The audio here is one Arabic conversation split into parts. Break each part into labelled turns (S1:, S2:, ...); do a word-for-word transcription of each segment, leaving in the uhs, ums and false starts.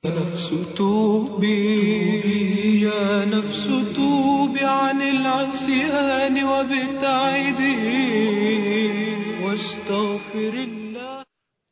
S1: نفس توبي يا نفس توبي عن العصيان وابتعدي واستغفر الله.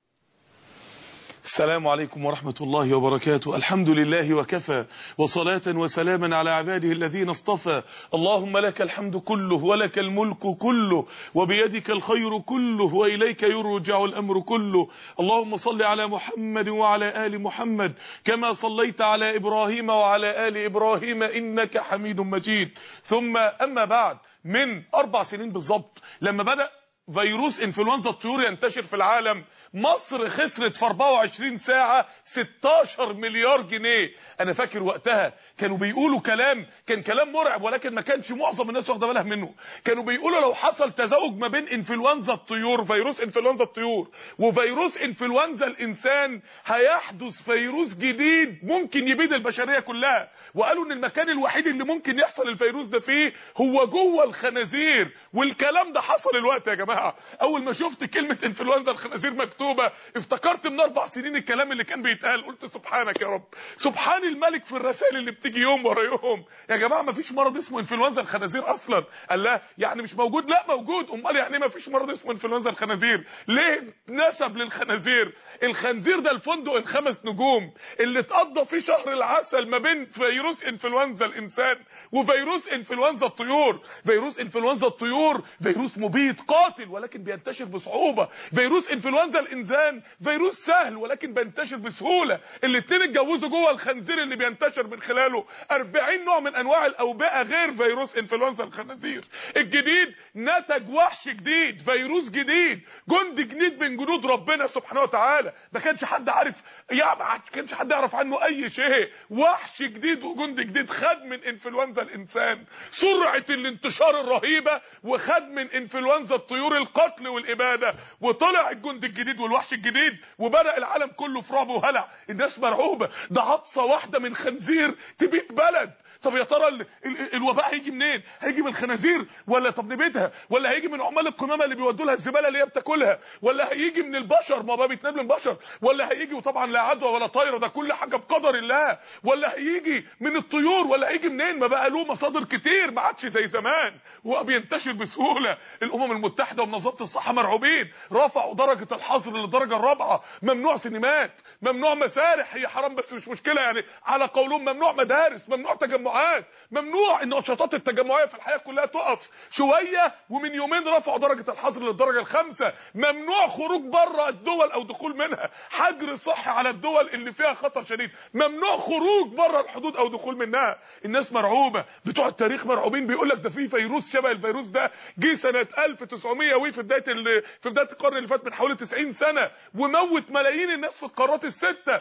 S2: السلام عليكم ورحمة الله وبركاته. الحمد لله وكفى، وصلاة وسلاما على عباده الذين اصطفى. اللهم لك الحمد كله ولك الملك كله وبيدك الخير كله وإليك يرجع الأمر كله. اللهم صل على محمد وعلى آل محمد كما صليت على إبراهيم وعلى آل إبراهيم إنك حميد مجيد. ثم أما بعد، من أربع سنين بالضبط لما بدأ فيروس انفلونزا الطيور ينتشر في العالم، مصر خسرت في أربعة وعشرين ساعة ستاشر مليار جنيه. انا فاكر وقتها كانوا بيقولوا كلام، كان كلام مرعب، ولكن ما كانش معظم الناس واخده بالها منه. كانوا بيقولوا لو حصل تزاوج ما بين انفلونزا الطيور، فيروس انفلونزا الطيور، وفيروس انفلونزا الانسان، هيحدث فيروس جديد ممكن يبيد البشرية كلها. وقالوا ان المكان الوحيد اللي ممكن يحصل الفيروس ده فيه هو جوه الخنازير. والكلام ده حصل الوقت يا جماعه. اول ما شفت كلمه انفلونزا الخنازير مكتوبه افتكرت من اربع سنين الكلام اللي كان بيتقال. قلت سبحانك يا رب، سبحان الملك في الرسائل اللي بتيجي يوم ورا يوم. يا جماعه ما فيش مرض اسمه انفلونزا الخنازير اصلا. قال لا يعني مش موجود؟ لا موجود. امال يعني ما فيش مرض اسمه انفلونزا الخنازير؟ ليه نسب للخنازير؟ الخنزير ده الفندق الخمس نجوم اللي اتقضى فيه شهر العسل ما بين فيروس انفلونزا الانسان وفيروس انفلونزا الطيور. فيروس انفلونزا الطيور فيروس مبيد قاتل ولكن بينتشر بصعوبة. فيروس انفلونزا الانسان فيروس سهل ولكن بينتشر بسهولة. الاتنين اتجوزوا جوه الخنزير اللي بينتشر من خلاله أربعين نوع من انواع الاوبئة غير فيروس انفلونزا الخنازير. الجديد نتج وحش جديد، فيروس جديد، جند جديد من جنود ربنا سبحانه وتعالى. ما كانش حد عارف، يعني ما كانش حد يعرف عنه اي شيء. وحش جديد وجند جديد خد من انفلونزا الانسان سرعة الانتشار الرهيبة، وخد من انفلونزا الطيور القتل والاباده، وطلع الجند الجديد والوحش الجديد، وبدأ العالم كله في رعب وهلع. الناس مرعوبه، ده عطسه واحده من خنزير تبيد بلد. طب يا ترى ال ال الوباء هيجي منين؟ هيجي من الخنازير ولا طب نبيدها؟ ولا هيجي من عمال القمامه اللي بيودوا لها الزباله اللي هي بتاكلها؟ ولا هيجي من البشر، ما بقى بيتنام من البشر؟ ولا هيجي وطبعا لا عدوى ولا طايره، ده كل حاجه بقدر الله؟ ولا هيجي من الطيور؟ ولا هيجي منين؟ ما بقى له مصادر كتير، ما عادش زي زمان وبقى بينتشر بسهوله. الامم المتحده ومنظمه الصحه مرعوبين، رفعوا درجه الحظر للدرجه الرابعه. ممنوع سينمات، ممنوع مسارح، هي حرام بس مش مشكله يعني على قولهم، ممنوع مدارس، ممنوع تجمعات، ممنوع ان النشاطات التجمعيه في الحياه كلها تقف شويه. ومن يومين رفعوا درجه الحظر للدرجه الخامسه، ممنوع خروج بره الدول او دخول منها، حجر صحي على الدول اللي فيها خطر شديد، ممنوع خروج بره الحدود او دخول منها. الناس مرعوبه، بتوع التاريخ مرعوبين، بيقول لك ده في فيروس شبه الفيروس ده جه سنه ألف وتسعمية وفي بدايه في بدايه القرن اللي فات من حوالي تسعين سنه، وموت ملايين الناس في القارات السته.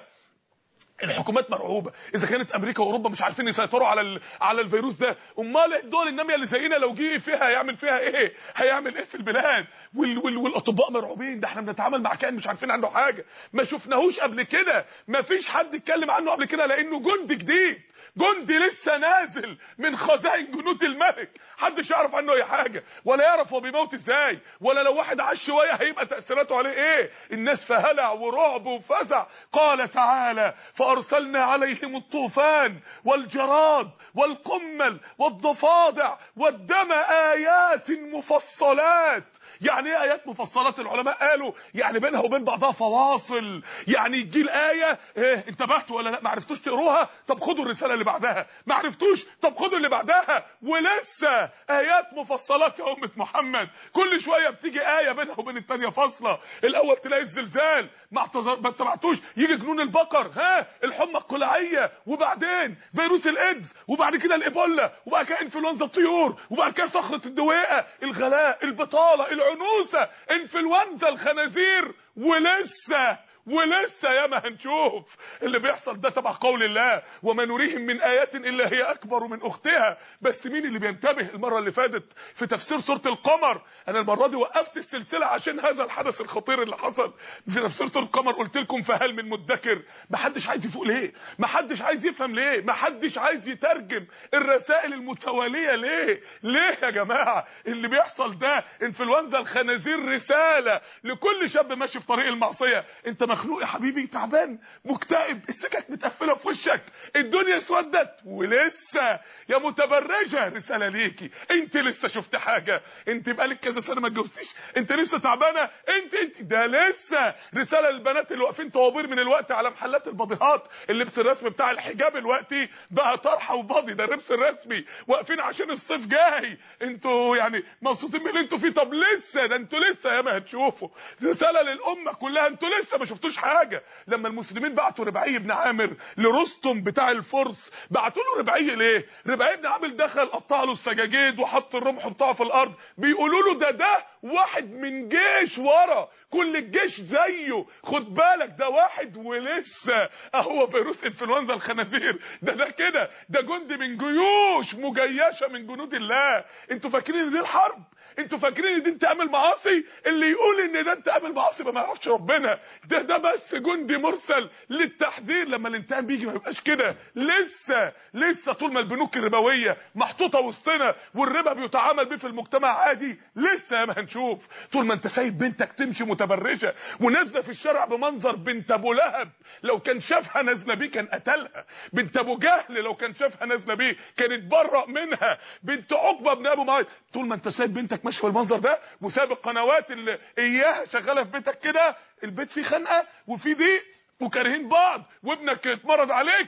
S2: الحكومات مرعوبه، اذا كانت امريكا واوروبا مش عارفين يسيطروا على ال... على الفيروس ده، امال الدول الناميه اللي زينا لو جه فيها هيعمل فيها ايه؟ هيعمل ايه في البلاد؟ وال... وال... والاطباء مرعوبين، ده احنا بنتعامل مع كائن مش عارفين عنه حاجه، ما شفناهوش قبل كده، ما فيش حد اتكلم عنه قبل كده، لانه جند جديد، جندي لسه نازل من خزائن جنود الملك، محدش يعرف عنه اي حاجه، ولا يعرف هو بيموت ازاي، ولا لو واحد عاش شويه هيبقى تاثيراته عليه ايه. الناس في هلع ورعب وفزع. قال تعالى: فارسلنا عليهم الطوفان والجراد والقمل والضفادع والدم ايات مفصلات. يعني ايه ايات مفصلات؟ العلماء قالوا يعني بينها وبين بعضها فواصل، يعني تجي الايه ايه انتبهتوا ولا لا؟ ما عرفتوش تقروها؟ طب خدوا الرساله اللي بعدها. ما عرفتوش؟ طب خدوا اللي بعدها. ولسه ايات مفصلات يا امه محمد، كل شويه بتيجي ايه بينها وبين الثانيه فاصله. الاول تلاقي الزلزال، ما ما اتبعتوش، يجي جنون البقر، ها الحمى القلعيه، وبعدين فيروس الايدز، وبعد كده الايبولا، وبعد كده انفلونزا الطيور، وبعد كده صخره الدويقه، الغلاء، البطاله، العنوسه، انفلونزا الخنازير، ولسه ولسه ياما هنشوف. اللي بيحصل ده تبع قول الله: وما نريهم من ايات الا هي اكبر من اختها. بس مين اللي بينتبه؟ المره اللي فاتت في تفسير سوره القمر، انا المره دي وقفت السلسله عشان هذا الحدث الخطير اللي حصل في تفسير سوره القمر. قلت لكم فهل من مدكر؟ محدش عايز يفوق ليه؟ محدش عايز يفهم ليه؟ محدش عايز يترجم الرسائل المتواليه ليه؟ ليه يا جماعه اللي بيحصل ده؟ انفلونزا الخنازير رساله لكل شاب ماشي في طريق المعصيه. انت مخنوق يا حبيبي، تعبان مكتئب، السكك متقفله في وشك، الدنيا اسودت ولسه يا متبرجه رساله ليكي، انت لسه شفت حاجه؟ انت بقالك كذا سنه ما اتجوزتيش، انت لسه تعبانه، انت انت ده لسه رساله للبنات اللي واقفين طوابير من الوقت على محلات الباضيهات، اللبس الرسمي بتاع الحجاب الوقتي بقى طرحه وباضي، ده اللبس الرسمي، واقفين عشان الصيف جاي، انتوا يعني مبسوطين من اللي انتوا فيه؟ طب لسه، ده انتوا لسه ياما هتشوفوا. رساله للامه كلها، انتوا لسه ما شفتوش حاجه. لما المسلمين بعتوا ربعي بن عامر لرستم بتاع الفرس، بعتوا له ربعي ليه؟ ربعي بن عامر دخل قطع له السجاجيد وحط الرمح بتاعه في الارض، بيقولوا له ده ده واحد من جيش ورا، كل الجيش زيه، خد بالك ده واحد ولسه اهو فيروس انفلونزا الخنازير، ده ده كده، ده جندي من جيوش مجيشه من جنود الله. انتوا فاكرين ان دي الحرب؟ انتوا فاكرين ان دي انتقام المعاصي؟ اللي يقول ان ده انتقام المعاصي ما يعرفش ربنا، ده ده بس جندي مرسل للتحذير. لما الانتقام بيجي ما يبقاش كده. لسه لسه طول ما البنوك الربويه محطوطه وسطنا والربا بيتعامل بيه في المجتمع عادي، لسه يا ما هنشوف. طول ما انت سايب بنتك تمشي متبرجه ونازله في الشارع بمنظر بنت ابو لهب، لو كان شافها نازله بيه كان قتلها. بنت ابو جهل لو كان شافها نازله بيه كان اتبرأ منها. بنت عقبه بن ابو معيط، طول ما انت سايب بنتك ماشيه بالمنظر ده وساب القنوات اللي اياها شغاله في بيتك كده، البيت فيه خنقه وفيه ضيق وكارهين بعض وابنك اتمرض عليك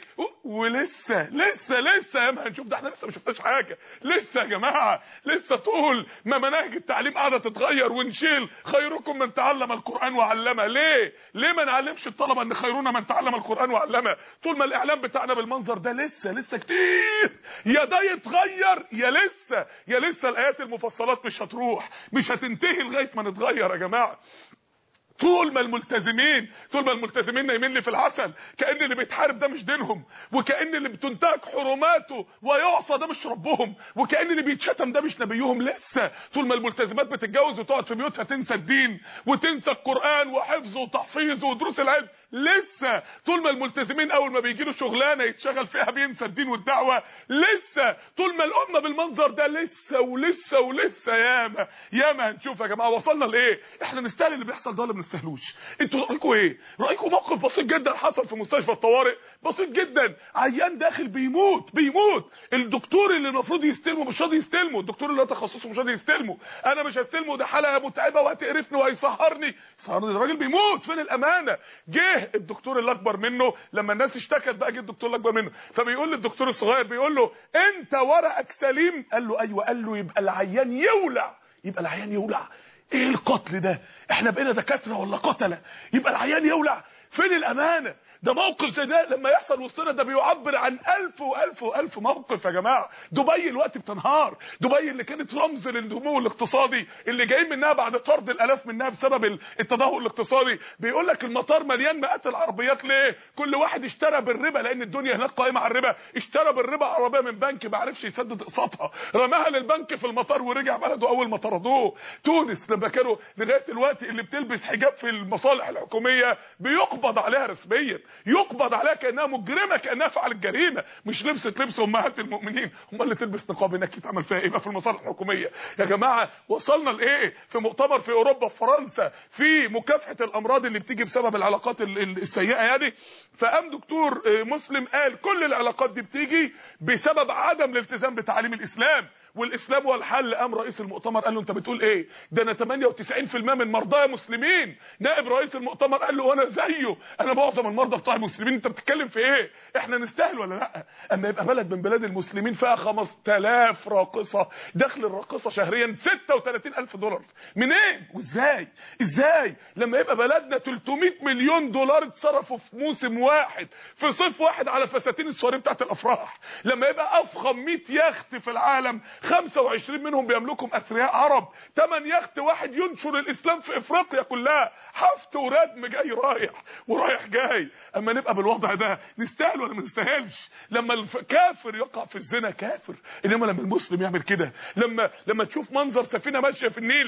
S2: ولسه لسه لسه يا ما هنشوف. ده احنا لسه ما شفناش حاجه، لسه يا جماعه، لسه طول ما مناهج التعليم قاعده تتغير ونشيل خيركم من تعلم القران وعلمه. ليه ليه ما نعلمش الطلبه ان خيرنا من تعلم القران وعلمه؟ طول ما الاعلام بتاعنا بالمنظر ده لسه لسه كتير. يا ده يتغير يا لسه يا لسه الايات المفصلات مش هتروح، مش هتنتهي لغايه ما نتغير يا جماعه. طول ما الملتزمين طول ما الملتزمين نايمين لي في العسل، كأن اللي بيتحارب ده مش دينهم، وكأن اللي بتنتهك حرماته ويعصى ده مش ربهم، وكأن اللي بيتشتم ده مش نبيهم. لسه طول ما الملتزمات بتتجوز وتقعد في بيوتها تنسى الدين وتنسى القرآن وحفظه وتحفيظه ودروس العلم. لسه طول ما الملتزمين اول ما بيجي له شغلانه يتشغل فيها بينسى الدين والدعوه. لسه طول ما الامه بالمنظر ده لسه ولسه ولسه ياما ياما هنشوف يا جماعه. وصلنا لايه؟ احنا نستاهل اللي بيحصل ده ولا ما نستاهلوش؟ انتوا رايكم ايه؟ رايكم موقف بسيط جدا حصل في مستشفى الطوارئ، بسيط جدا، عيان داخل بيموت بيموت، الدكتور اللي المفروض يستلمه مش راضي يستلمه، الدكتور اللي تخصصه مش راضي يستلمه، انا مش هستلمه، ده حاله متعبه وهتقرفني وهيسهرني. سهرني؟ الراجل بيموت، فين الامانه؟ جه الدكتور اللي اكبر منه لما الناس اشتكت بقى، جه الدكتور اللي اكبر منه فبيقول للدكتور الصغير، بيقول له انت ورقك سليم؟ قال له ايوه. قال له يبقى العيان يولع. يبقى العيان يولع؟ ايه القتل ده؟ احنا بقينا دكاتره ولا قتله؟ يبقى العيان يولع؟ فين الامانه؟ ده موقف زي ده لما يحصل وسطنا ده بيعبر عن الف والف والف موقف يا جماعه. دبي الوقت بتنهار، دبي اللي كانت رمز للنمو الاقتصادي اللي جايين منها بعد طرد الالاف منها بسبب التدهور الاقتصادي. بيقول لك المطار مليان مئات العربيات. ليه؟ كل واحد اشترى بالربا، لان الدنيا هناك قائمه على الربا، اشترى بالربا عربيه من بنك ما عرفش يسدد اقساطها، رماها للبنك في المطار ورجع بلده اول ما طردوه. تونس لما كانوا لغايه الوقت اللي بتلبس حجاب في المصالح الحكوميه بيقبض عليها رسميا، يقبض عليها كانها مجرمه، كانها فعلت جريمه، مش لبست لبس امهات المؤمنين. امال اللي تلبس نقاب هناك يتعمل فيها ايه بقى في المصالح الحكوميه يا جماعه؟ وصلنا لايه؟ في مؤتمر في اوروبا في فرنسا في مكافحه الامراض اللي بتيجي بسبب العلاقات السيئه يعني، فقام دكتور مسلم قال كل العلاقات دي بتيجي بسبب عدم الالتزام بتعاليم الاسلام، والاسلام هو الحل. قام رئيس المؤتمر قال له انت بتقول ايه؟ ده انا ثمانية وتسعين في المية من مرضايا مسلمين. نائب رئيس المؤتمر قال له وانا زيه، انا معظم المرضى بتوع المسلمين، انت بتتكلم في ايه؟ احنا نستاهل ولا لا؟ اما يبقى بلد من بلاد المسلمين فيها خمسة آلاف راقصه، دخل الراقصه شهريا ستة وثلاثين ألف دولار، منين وازاي؟ ازاي لما يبقى بلدنا ثلاثمئة مليون دولار اتصرفوا في موسم واحد في صيف واحد على فساتين السواري بتاعت الافراح؟ لما يبقى افخم مئة يخت في العالم خمسة وعشرين منهم بيملكهم اثرياء عرب، ثمانية يخت واحد ينشر الاسلام في افريقيا كلها، حفت وردم جاي رايح ورايح جاي. اما نبقى بالوضع ده نستاهل ولا ما نستاهلش؟ لما الكافر يقع في الزنا كافر، انما لما المسلم يعمل كده، لما لما تشوف منظر سفينه ماشيه في النيل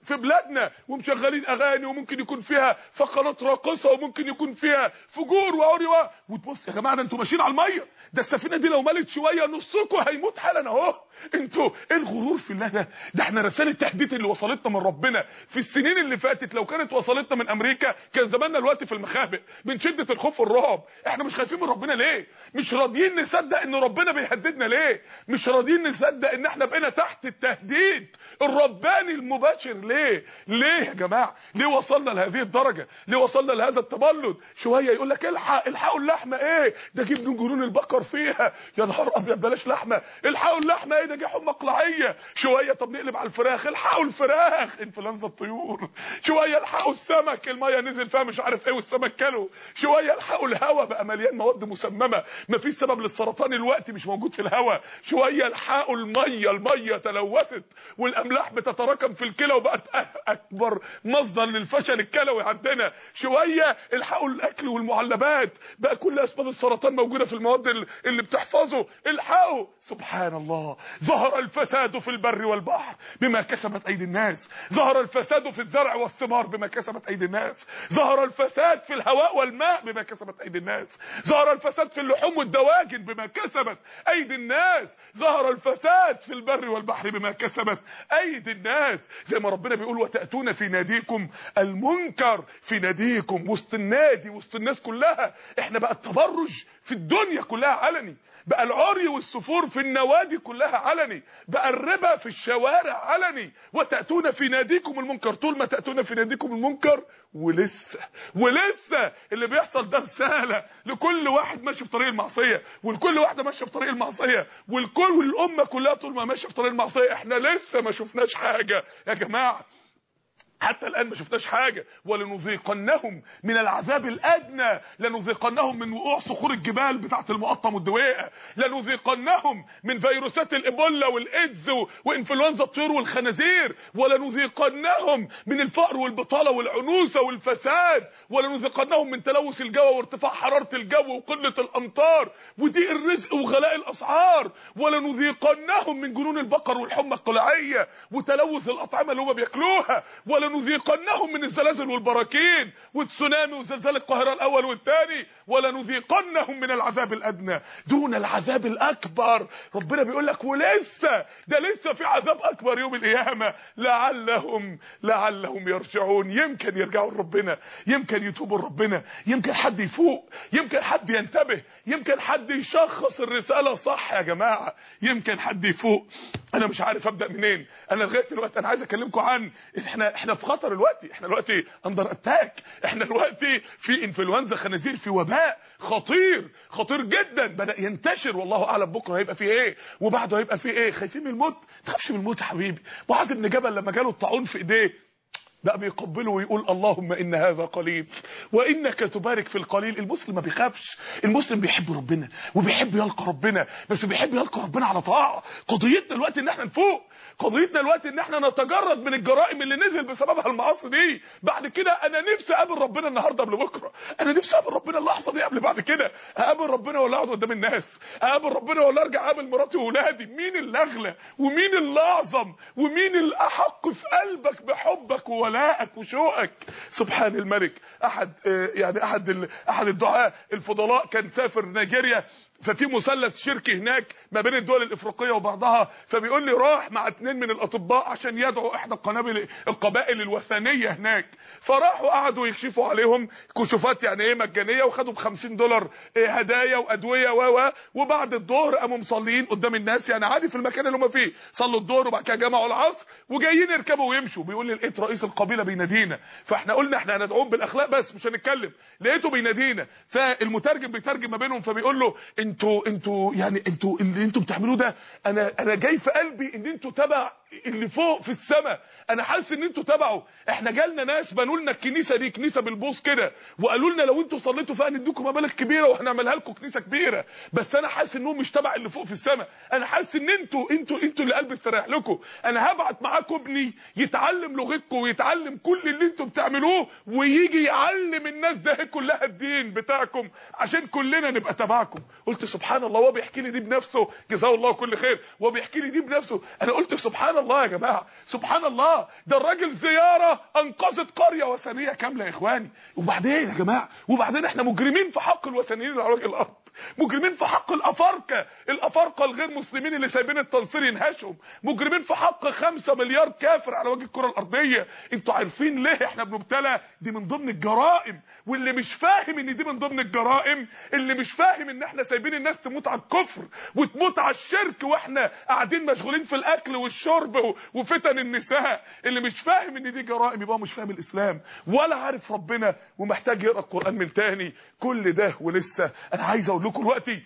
S2: في بلادنا ومشغلين اغاني وممكن يكون فيها فقرات راقصه وممكن يكون فيها فجور وعري و... وتبص يا جماعه ده انتوا ماشيين على الميه، ده السفينه دي لو ملت شويه نصكم هيموت حالا اهو. انتوا ايه الغرور في الله ده؟ ده احنا رساله التهديد اللي وصلتنا من ربنا في السنين اللي فاتت لو كانت وصلتنا من امريكا كان زماننا دلوقتي في المخابئ من شده الخوف والرعب. احنا مش خايفين من ربنا ليه؟ مش راضيين نصدق ان ربنا بيهددنا ليه؟ مش راضيين نصدق ان احنا بقينا تحت التهديد الرباني المباشر ليه؟ ليه يا جماعه؟ ليه وصلنا لهذه الدرجه؟ ليه وصلنا لهذا التبلد؟ شويه يقول لك الحق الحقوا اللحمه، ايه ده جيب جنون البقر فيها، يا نهار ابيض بلاش لحمه، الحقوا اللحمه ايه ده جه حمى قلعيه، شويه طب نقلب على الفراخ، الحقوا الفراخ انفلونزا الطيور، شويه الحقوا السمك الميه نزل فيها مش عارف ايه والسمك كله، شويه الحقوا الهواء بقى مليان مواد مسممه مفيش سبب للسرطان الوقت مش موجود في الهواء، شويه الحقوا الميه الميه تلوثت والاملاح بتتراكم في الكلى وبقت اكبر مصدر للفشل الكلوي عندنا، شويه الحقوا الاكل والمعلبات بقى كل اسباب السرطان موجوده في المواد اللي بتحفظه، الحقوا. سبحان الله، ظهر الفساد في البر والبحر بما كسبت ايدي الناس، ظهر الفساد في الزرع والثمار بما كسبت ايدي الناس، ظهر الفساد في الهواء والماء بما كسبت ايدي الناس، ظهر الفساد في اللحوم والدواجن بما كسبت ايدي الناس، ظهر الفساد في البر والبحر بما كسبت ايدي الناس. زي ما ربنا بيقول وتأتون في ناديكم المنكر، في ناديكم وسط النادي وسط الناس كلها. احنا بقى التبرج في الدنيا كلها علني، بقى العري والسفور في النوادي كلها علني، بقى الربا في الشوارع علني. وتأتون في ناديكم المنكر، طول ما تأتون في ناديكم المنكر ولسه ولسه اللي بيحصل ده رساله لكل واحد ماشي في طريق المعصيه ولكل واحده ماشيه في طريق المعصيه والكل والامه كلها طول ما ماشيه في طريق المعصيه. احنا لسه ما شفناش حاجه يا جماعه، حتى الآن ما شفناش حاجة. ولنذيقنهم من العذاب الأدنى، لنذيقنهم من وقوع صخور الجبال بتاعت المقطم والدويقة، لنذيقنهم من فيروسات الإيبولا والإيدز وإنفلونزا الطيور والخنازير، ولنذيقنهم من الفقر والبطالة والعنوسة والفساد، ولنذيقنهم من تلوث الجو وارتفاع حرارة الجو وقلة الأمطار وضيق الرزق وغلاء الأسعار، ولنذيقنهم من جنون البقر والحمى القلعية وتلوث الأطعمة اللي هم بياكلوها، ولنذيقنهم من الزلازل والبراكين والتسونامي وزلزال القاهرة الأول والثاني، ولنذيقنهم من العذاب الأدنى دون العذاب الأكبر. ربنا بيقول لك ولسه ده لسه في عذاب أكبر يوم القيامة، لعلهم لعلهم يرجعون، يمكن يرجعوا لربنا، يمكن يتوبوا لربنا، يمكن حد يفوق، يمكن حد ينتبه، يمكن حد يشخص الرسالة صح يا جماعة، يمكن حد يفوق. انا مش عارف ابدا منين. انا لغايه دلوقتي انا عايز اكلمكم عن احنا احنا في خطر دلوقتي، احنا دلوقتي اندر اتاك، احنا دلوقتي في انفلونزا خنازير، في وباء خطير خطير جدا بدا ينتشر، والله اعلم بكره هيبقى فيه ايه وبعده هيبقى فيه ايه. خايفين من الموت؟ ما تخافش من الموت يا حبيبي. معاذ بن جبل لما جاله الطاعون في ايديه بقى بيقبله ويقول اللهم ان هذا قليل وانك تبارك في القليل. المسلم ما بيخافش، المسلم بيحب ربنا وبيحب يلقى ربنا، بس بيحب يلقى ربنا على طاعه. قضيتنا الوقت ان احنا نفوق، قضيتنا الوقت ان احنا نتجرد من الجرائم اللي نزل بسببها المعاصي دي. بعد كده انا نفسي اقابل ربنا النهارده قبل بكره، انا نفسي اقابل ربنا اللحظه دي قبل بعد كده. اقابل ربنا ولا اقعد قدام الناس؟ اقابل ربنا ولا ارجع اقابل مراتي واولادي؟ مين اللي اغلى ومين اللي اعظم ومين الاحق في قلبك بحبك وولائك وشوقك؟ سبحان الملك. احد يعني احد احد الدعاة الفضلاء كان سافر نيجيريا، ففي مثلث شركي هناك ما بين الدول الافريقيه وبعضها، فبيقول لي راح مع اتنين من الاطباء عشان يدعوا احدى القنابل القبائل الوثنيه هناك، فراحوا قعدوا يكشفوا عليهم كشوفات يعني ايه مجانيه، وخدوا ب خمسين دولار إيه هدايا وادويه و وبعد الظهر قاموا مصلين قدام الناس يعني عادي في المكان اللي هم فيه، صلوا الظهر وبعد كده جمعوا العصر وجايين يركبوا ويمشوا. بيقول لي لقيت رئيس القبيله بينادينا، فاحنا قلنا احنا هندعوهم بالاخلاق بس مش هنتكلم، لقيته بينادينا، فالمترجم بيترجم ما بينهم فبيقول له انتوا انتوا يعني انتوا اللي انتوا بتعملوه ده انا انا جاي في قلبي ان انتوا تبع اللي فوق في السماء، انا حاسس ان انتوا تبعوا. احنا جالنا ناس بنوا لنا الكنيسه دي كنيسه بالبوص كده، وقالوا لنا لو انتوا صليتوا فيها نديكم مبالغ كبيره وهنعملها لكم كنيسه كبيره، بس انا حاسس انهم مش تبع اللي فوق في السماء، انا حاسس ان انتوا انتوا انتوا اللي قلبي استريح لكم. انا هبعت معاكم ابني يتعلم لغتكم ويتعلم كل اللي انتوا بتعملوه ويجي يعلم الناس ده كلها الدين بتاعكم عشان كلنا نبقى تبعكم. قلت سبحان الله، وهو بيحكي لي دي بنفسه، جزاه الله كل خير، وهو بيحكي لي دي بنفسه، انا قلت سبحان الله يا جماعه، سبحان الله، ده الراجل زياره انقذت قريه وثنيه كامله يا اخواني. وبعدين يا جماعه، وبعدين احنا مجرمين في حق الوثنيين على وجه الارض، مجرمين في حق الافارقه، الافارقه الغير مسلمين اللي سايبين التنصير ينهشهم، مجرمين في حق خمسة مليار كافر على وجه الكره الارضيه. انتوا عارفين ليه احنا بنبتلى؟ دي من ضمن الجرائم. واللي مش فاهم ان دي من ضمن الجرائم، اللي مش فاهم ان احنا سايبين الناس تموت على الكفر وتموت على الشرك واحنا قاعدين مشغولين في الاكل والشرب وفتن النساء، اللي مش فاهم ان دي جرائم يبقى مش فاهم الاسلام ولا عارف ربنا ومحتاج يقرا القران من تاني. كل ده ولسه انا عايز اقول لكم دلوقتي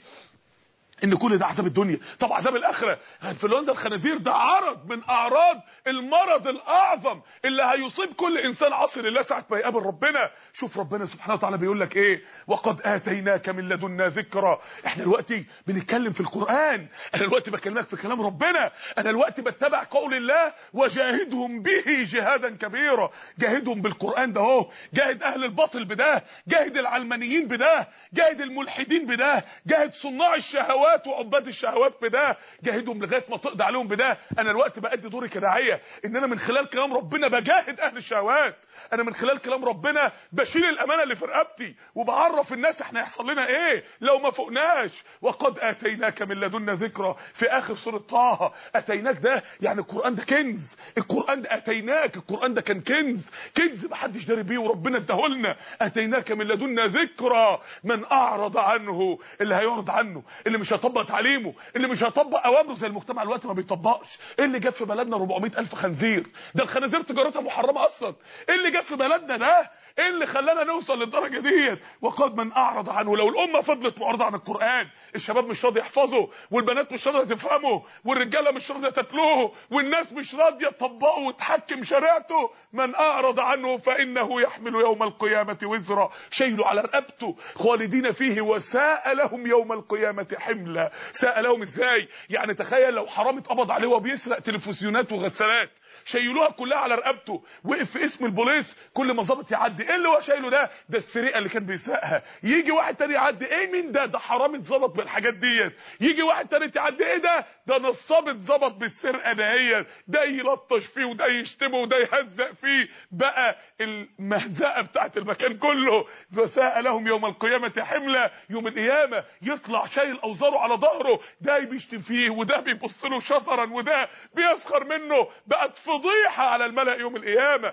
S2: ان كل ده عذاب الدنيا. طب عذاب الاخره، انفلونزا الخنازير ده عرض من اعراض المرض الاعظم اللي هيصيب كل انسان عاصي لله ساعه ما يقابل ربنا. شوف ربنا سبحانه وتعالى بيقول لك ايه؟ وقد اتيناك من لدنا ذكرى. احنا دلوقتي بنتكلم في القران، انا دلوقتي بكلمك في كلام ربنا، انا دلوقتي بتبع قول الله وجاهدهم به جهادا كبيرا. جاهدهم بالقران ده اهو، جاهد اهل الباطل بده، جاهد العلمانيين بده، جاهد الملحدين بده، جاهد صناع الشهوات وعباد الشهوات بده، جاهدهم لغايه ما تقضي عليهم بده. انا الوقت بادي دوري كداعيه ان انا من خلال كلام ربنا بجاهد اهل الشهوات، انا من خلال كلام ربنا بشيل الامانه اللي في رقبتي وبعرف الناس احنا هيحصل لنا ايه لو ما فوقناش. وقد اتيناك من لدنا ذكرى في اخر سوره طه. اتيناك ده يعني القران ده كنز، القران ده اتيناك، القران ده كان كنز، كنز محدش داري بيه وربنا اداهولنا. اتيناك من لدنا ذكرى، من اعرض عنه، اللي هيعرض عنه، اللي مش هيطبق تعليمه، اللي مش هيطبق اوامره زي المجتمع الوقت ما بيطبقش. ايه اللي جاب في بلدنا أربعمائة ألف خنزير؟ ده الخنازير تجارتها محرمه اصلا. ايه اللي جاب في بلدنا ده؟ ايه اللي خلانا نوصل للدرجه ديت؟ وقد من اعرض عنه. لو الامه فضلت معرضه عن القران، الشباب مش راضي يحفظه، والبنات مش راضيه تفهمه، والرجاله مش راضيه تتلوه، والناس مش راضيه تطبقه وتحكم شريعته، من اعرض عنه فانه يحمل يوم القيامه وزرا، شيله على رقبته خالدين فيه وساء لهم يوم القيامه حملا. ساء لهم ازاي؟ يعني تخيل لو حرامي اتقبض عليه وهو بيسرق تلفزيونات وغسالات، شيلوها كلها على رقبته، وقف في اسم البوليس كل ما ظابط يعدي، ايه اللي هو شايله ده؟ ده السرقه اللي كان بيسرقها. يجي واحد تاني يعدي، ايه مين ده؟ ده حرامي اتظبط بالحاجات ديت. يجي واحد تاني يعدي، ايه ده؟ ده نصاب اتظبط بالسرقه دهيت. ده يلطش فيه وده يشتمه وده يهزق فيه، بقى المهزقه بتاعت المكان كله. وساء لهم يوم القيامه حملا، يوم القيامه يطلع شايل اوزاره على ظهره، ده بيشتم فيه وده بيبص له شطرا وده بيسخر منه، بقت فضيحه على الملأ يوم القيامه.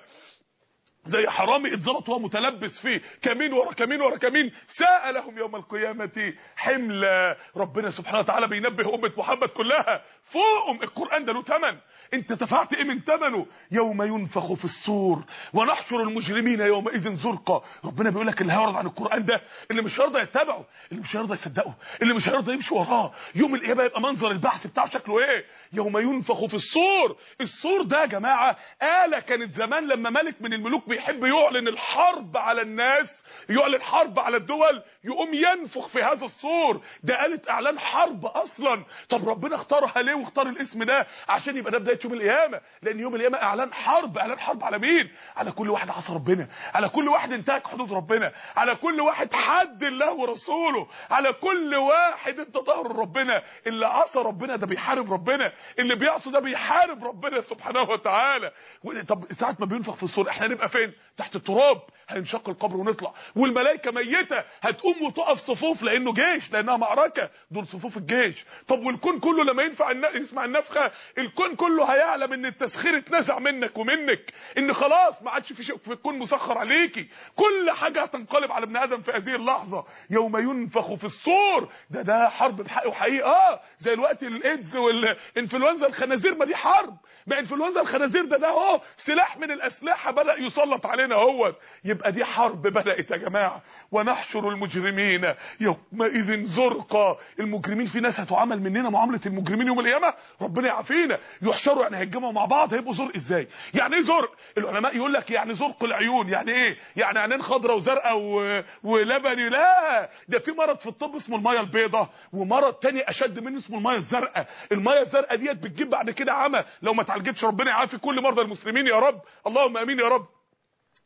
S2: زي حرامي اتظبط وهو متلبس فيه كمين ورا كمين ورا كمين، ساء لهم يوم القيامه حملا. ربنا سبحانه وتعالى بينبه امه محمد كلها فوقهم، القران ده له ثمن، انت دفعت ايه من ثمنه؟ يوم ينفخ في الصور ونحشر المجرمين يومئذ زرقا. ربنا بيقول لك اللي هيعرض عن القران ده، اللي مش هيرضى يتبعه، اللي مش هيرضى يصدقه، اللي مش هيرضى يمشي وراه، يوم القيامه يبقى منظر البحث بتاعه شكله ايه؟ يوم ينفخ في الصور. الصور ده يا جماعه آلة كانت زمان لما ملك من الملوك بيحب يعلن الحرب على الناس، يعلن حرب على الدول، يقوم ينفخ في هذا الصور. ده آلة اعلان حرب اصلا. طب ربنا اختارها ليه واختار الاسم ده؟ عشان يبقى ده بدايه يوم القيامه، لان يوم القيامه اعلان حرب. اعلان حرب على مين؟ على كل واحد عصى ربنا، على كل واحد انتهك حدود ربنا، على كل واحد حد الله ورسوله، على كل واحد انت ظهر ربنا. اللي عصى ربنا ده بيحارب ربنا، اللي بيعصى ده بيحارب ربنا سبحانه وتعالى. طب ساعه ما بينفخ في الصور احنا نبقى فين؟ تحت التراب، هينشق القبر ونطلع، والملائكه ميته هتقوم وتقف صفوف لانه جيش، لانها معركه، دول صفوف الجيش. طب والكون كله لما ينفع يسمع النفخه، الكون كله هيعلم ان التسخير اتنزع منك ومنك، ان خلاص ما عادش في شيء في الكون مسخر عليكي، كل حاجه هتنقلب على ابن ادم في هذه اللحظه. يوم ينفخ في الصور، ده ده حرب بحق وحقيقه. اه زي الوقت الايدز والانفلونزا الخنازير، ما دي حرب، ما انفلونزا الخنازير ده ده اهو سلاح من الاسلحه بدا يسلط علينا اهوت. يبقى دي حرب بدات يا جماعه. ونحشر المجرمين يومئذ زرقا. المجرمين في ناس هتعامل مننا معامله المجرمين يوم القيامه، ربنا يعافينا. يحشروا يعني هيتجمعوا مع بعض، هيبقوا زرق ازاي؟ يعني ايه زرق؟ العلماء يقول لك يعني زرق العيون. يعني ايه؟ يعني عينين خضراء وزرقاء و... ولبني. لا، ده في مرض في الطب اسمه الميه البيضاء، ومرض تاني اشد منه اسمه الميه الزرقاء. الميه الزرقاء ديت بتجيب بعد كده عمى لو ما اتعالجتش. ربنا يعافي كل مرضى المسلمين يا رب، اللهم امين يا رب.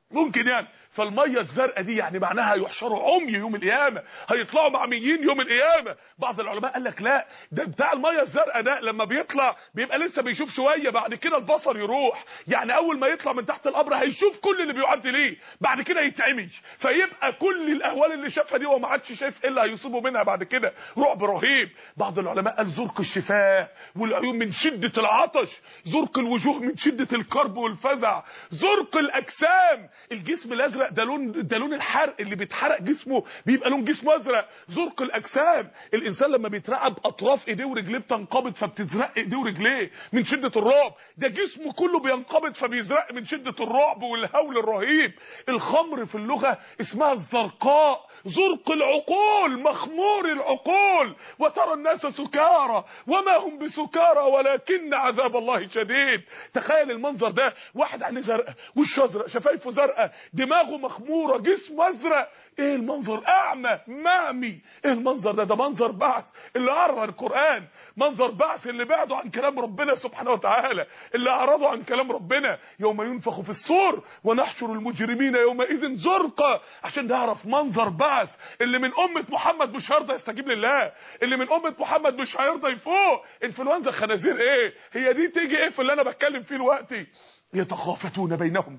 S2: ممكن يعني. فالميه الزرقاء دي يعني معناها يحشروا عمي يوم القيامه، هيطلعوا معميين يوم القيامه. بعض العلماء قال لك لا، ده بتاع الميه الزرقاء ده لما بيطلع بيبقى لسه بيشوف شويه، بعد كده البصر يروح. يعني اول ما يطلع من تحت القبر هيشوف كل اللي بيعدي ليه، بعد كده يتعمي، فيبقى كل الاهوال اللي شافها دي هو ما عادش شايف ايه اللي هيصيبه منها بعد كده، رعب رهيب. بعض العلماء قال زرق الشفاه والعيون من شده العطش، زرق الوجوه من شده الكرب والفزع، زرق الاجسام، الجسم الازرق ده لون ده لون الحرق، اللي بيتحرق جسمه بيبقى لون جسمه ازرق. زرق الاجسام، الانسان لما بيترعب اطراف ايديه ورجليه بتنقبض فبتزرق ايديه ورجليه من شده الرعب، ده جسمه كله بينقبض فبيزرق من شده الرعب والهول الرهيب. الخمر في اللغه اسمها الزرقاء، زرق العقول، مخمور العقول. وترى الناس سكارى وما هم بسكارى ولكن عذاب الله شديد. تخيل المنظر ده، واحد عينيه زرقاء، وشه ازرق، شفايفه زرقاء، دماغه مخموره، جسمه ازرق. ايه المنظر؟ اعمى معمي. ايه المنظر ده؟ ده منظر بعث اللي قرر القران، منظر بعث اللي بعدوا عن كلام ربنا سبحانه وتعالى، اللي اعرضوا عن كلام ربنا. يوم ينفخ في الصور ونحشر المجرمين يومئذ زرقا، عشان نعرف منظر بعث. اللي من امه محمد مش هيرضى يستجيب لله، اللي من امه محمد مش هيرضى يفوق. انفلونزا خنازير ايه هي دي؟ تيجي ايه في اللي انا بتكلم فيه دلوقتي؟ يتخافتون بينهم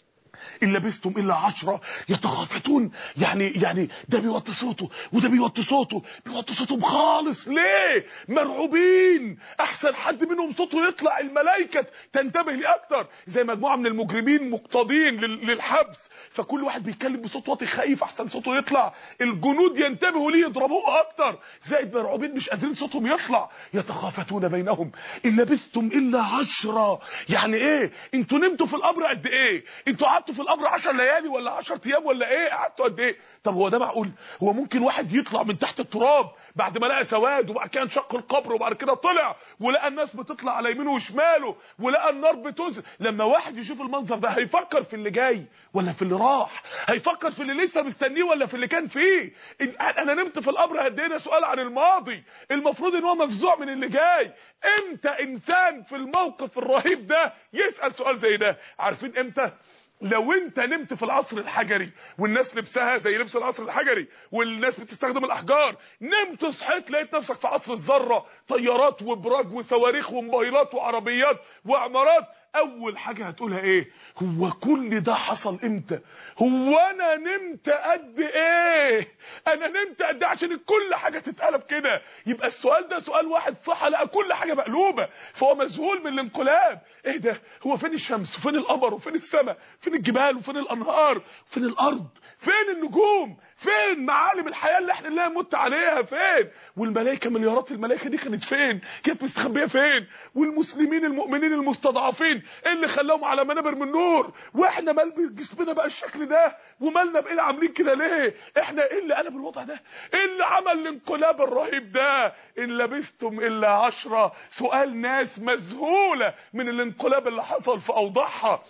S2: إن لبثتم إلا عشرة. يتخافتون يعني يعني ده بيوطي صوته وده بيوطي صوته، بيوطي صوتهم خالص. ليه؟ مرعوبين، أحسن حد منهم صوته يطلع الملائكة تنتبه ليه أكتر. زي مجموعة من المجرمين مقتضين للحبس، فكل واحد بيتكلم بصوت واطي خايف أحسن صوته يطلع، الجنود ينتبهوا ليه يضربوه أكتر، زائد مرعوبين مش قادرين صوتهم يطلع. يتخافتون بينهم إن لبثتم إلا عشرة. يعني إيه؟ أنتوا نمتوا في القبر قد إيه؟ أنتوا قعدتوا في القبر عشر ليالي ولا عشر ايام ولا ايه؟ قعدتوا قد ايه؟ طب هو ده معقول؟ هو ممكن واحد يطلع من تحت التراب بعد ما لقى سواد وبعد كده انشق القبر وبعد كده طلع ولقى الناس بتطلع على يمينه وشماله ولقى النار بتزرق؟ لما واحد يشوف المنظر ده هيفكر في اللي جاي ولا في اللي راح؟ هيفكر في اللي لسه مستنيه ولا في اللي كان فيه؟ انا نمت في القبر قد ايه؟ ده سؤال عن الماضي، المفروض ان هو مفزوع من اللي جاي. امتى انسان في الموقف الرهيب ده يسأل سؤال زي ده؟ عارفين امتى؟ لو انت نمت في العصر الحجري والناس لبسها زي لبس العصر الحجري والناس بتستخدم الاحجار، نمت صحيت لقيت نفسك في عصر الذره، طيارات وبراج وصواريخ وموبايلات وعربيات وعمارات، اول حاجه هتقولها ايه؟ هو كل ده حصل امتى؟ هو انا نمت قد ايه؟ انا نمت قد ايه عشان كل حاجه تتقلب كده؟ يبقى السؤال ده سؤال واحد صح، لقى كل حاجه مقلوبه، فهو مذهول من الانقلاب. ايه ده؟ هو فين الشمس وفين القمر وفين السماء؟ فين الجبال وفين الانهار وفين الارض؟ فين النجوم؟ فين معالم الحياه اللي احنا اللي مت عليها؟ فين؟ والملائكه، مليارات الملائكه دي كانت فين؟ كانت مستخبيه فين؟ والمسلمين المؤمنين المستضعفين اللي خلاهم على منابر من نور، واحنا مال جسمنا بقى الشكل ده؟ ومالنا بايه عاملين كده ليه؟ احنا ايه اللي قلب الوضع ده؟ ايه اللي عمل الانقلاب الرهيب ده؟ ان لبثتم الا عشرة. سؤال ناس مذهوله من الانقلاب اللي حصل في اوضاعها.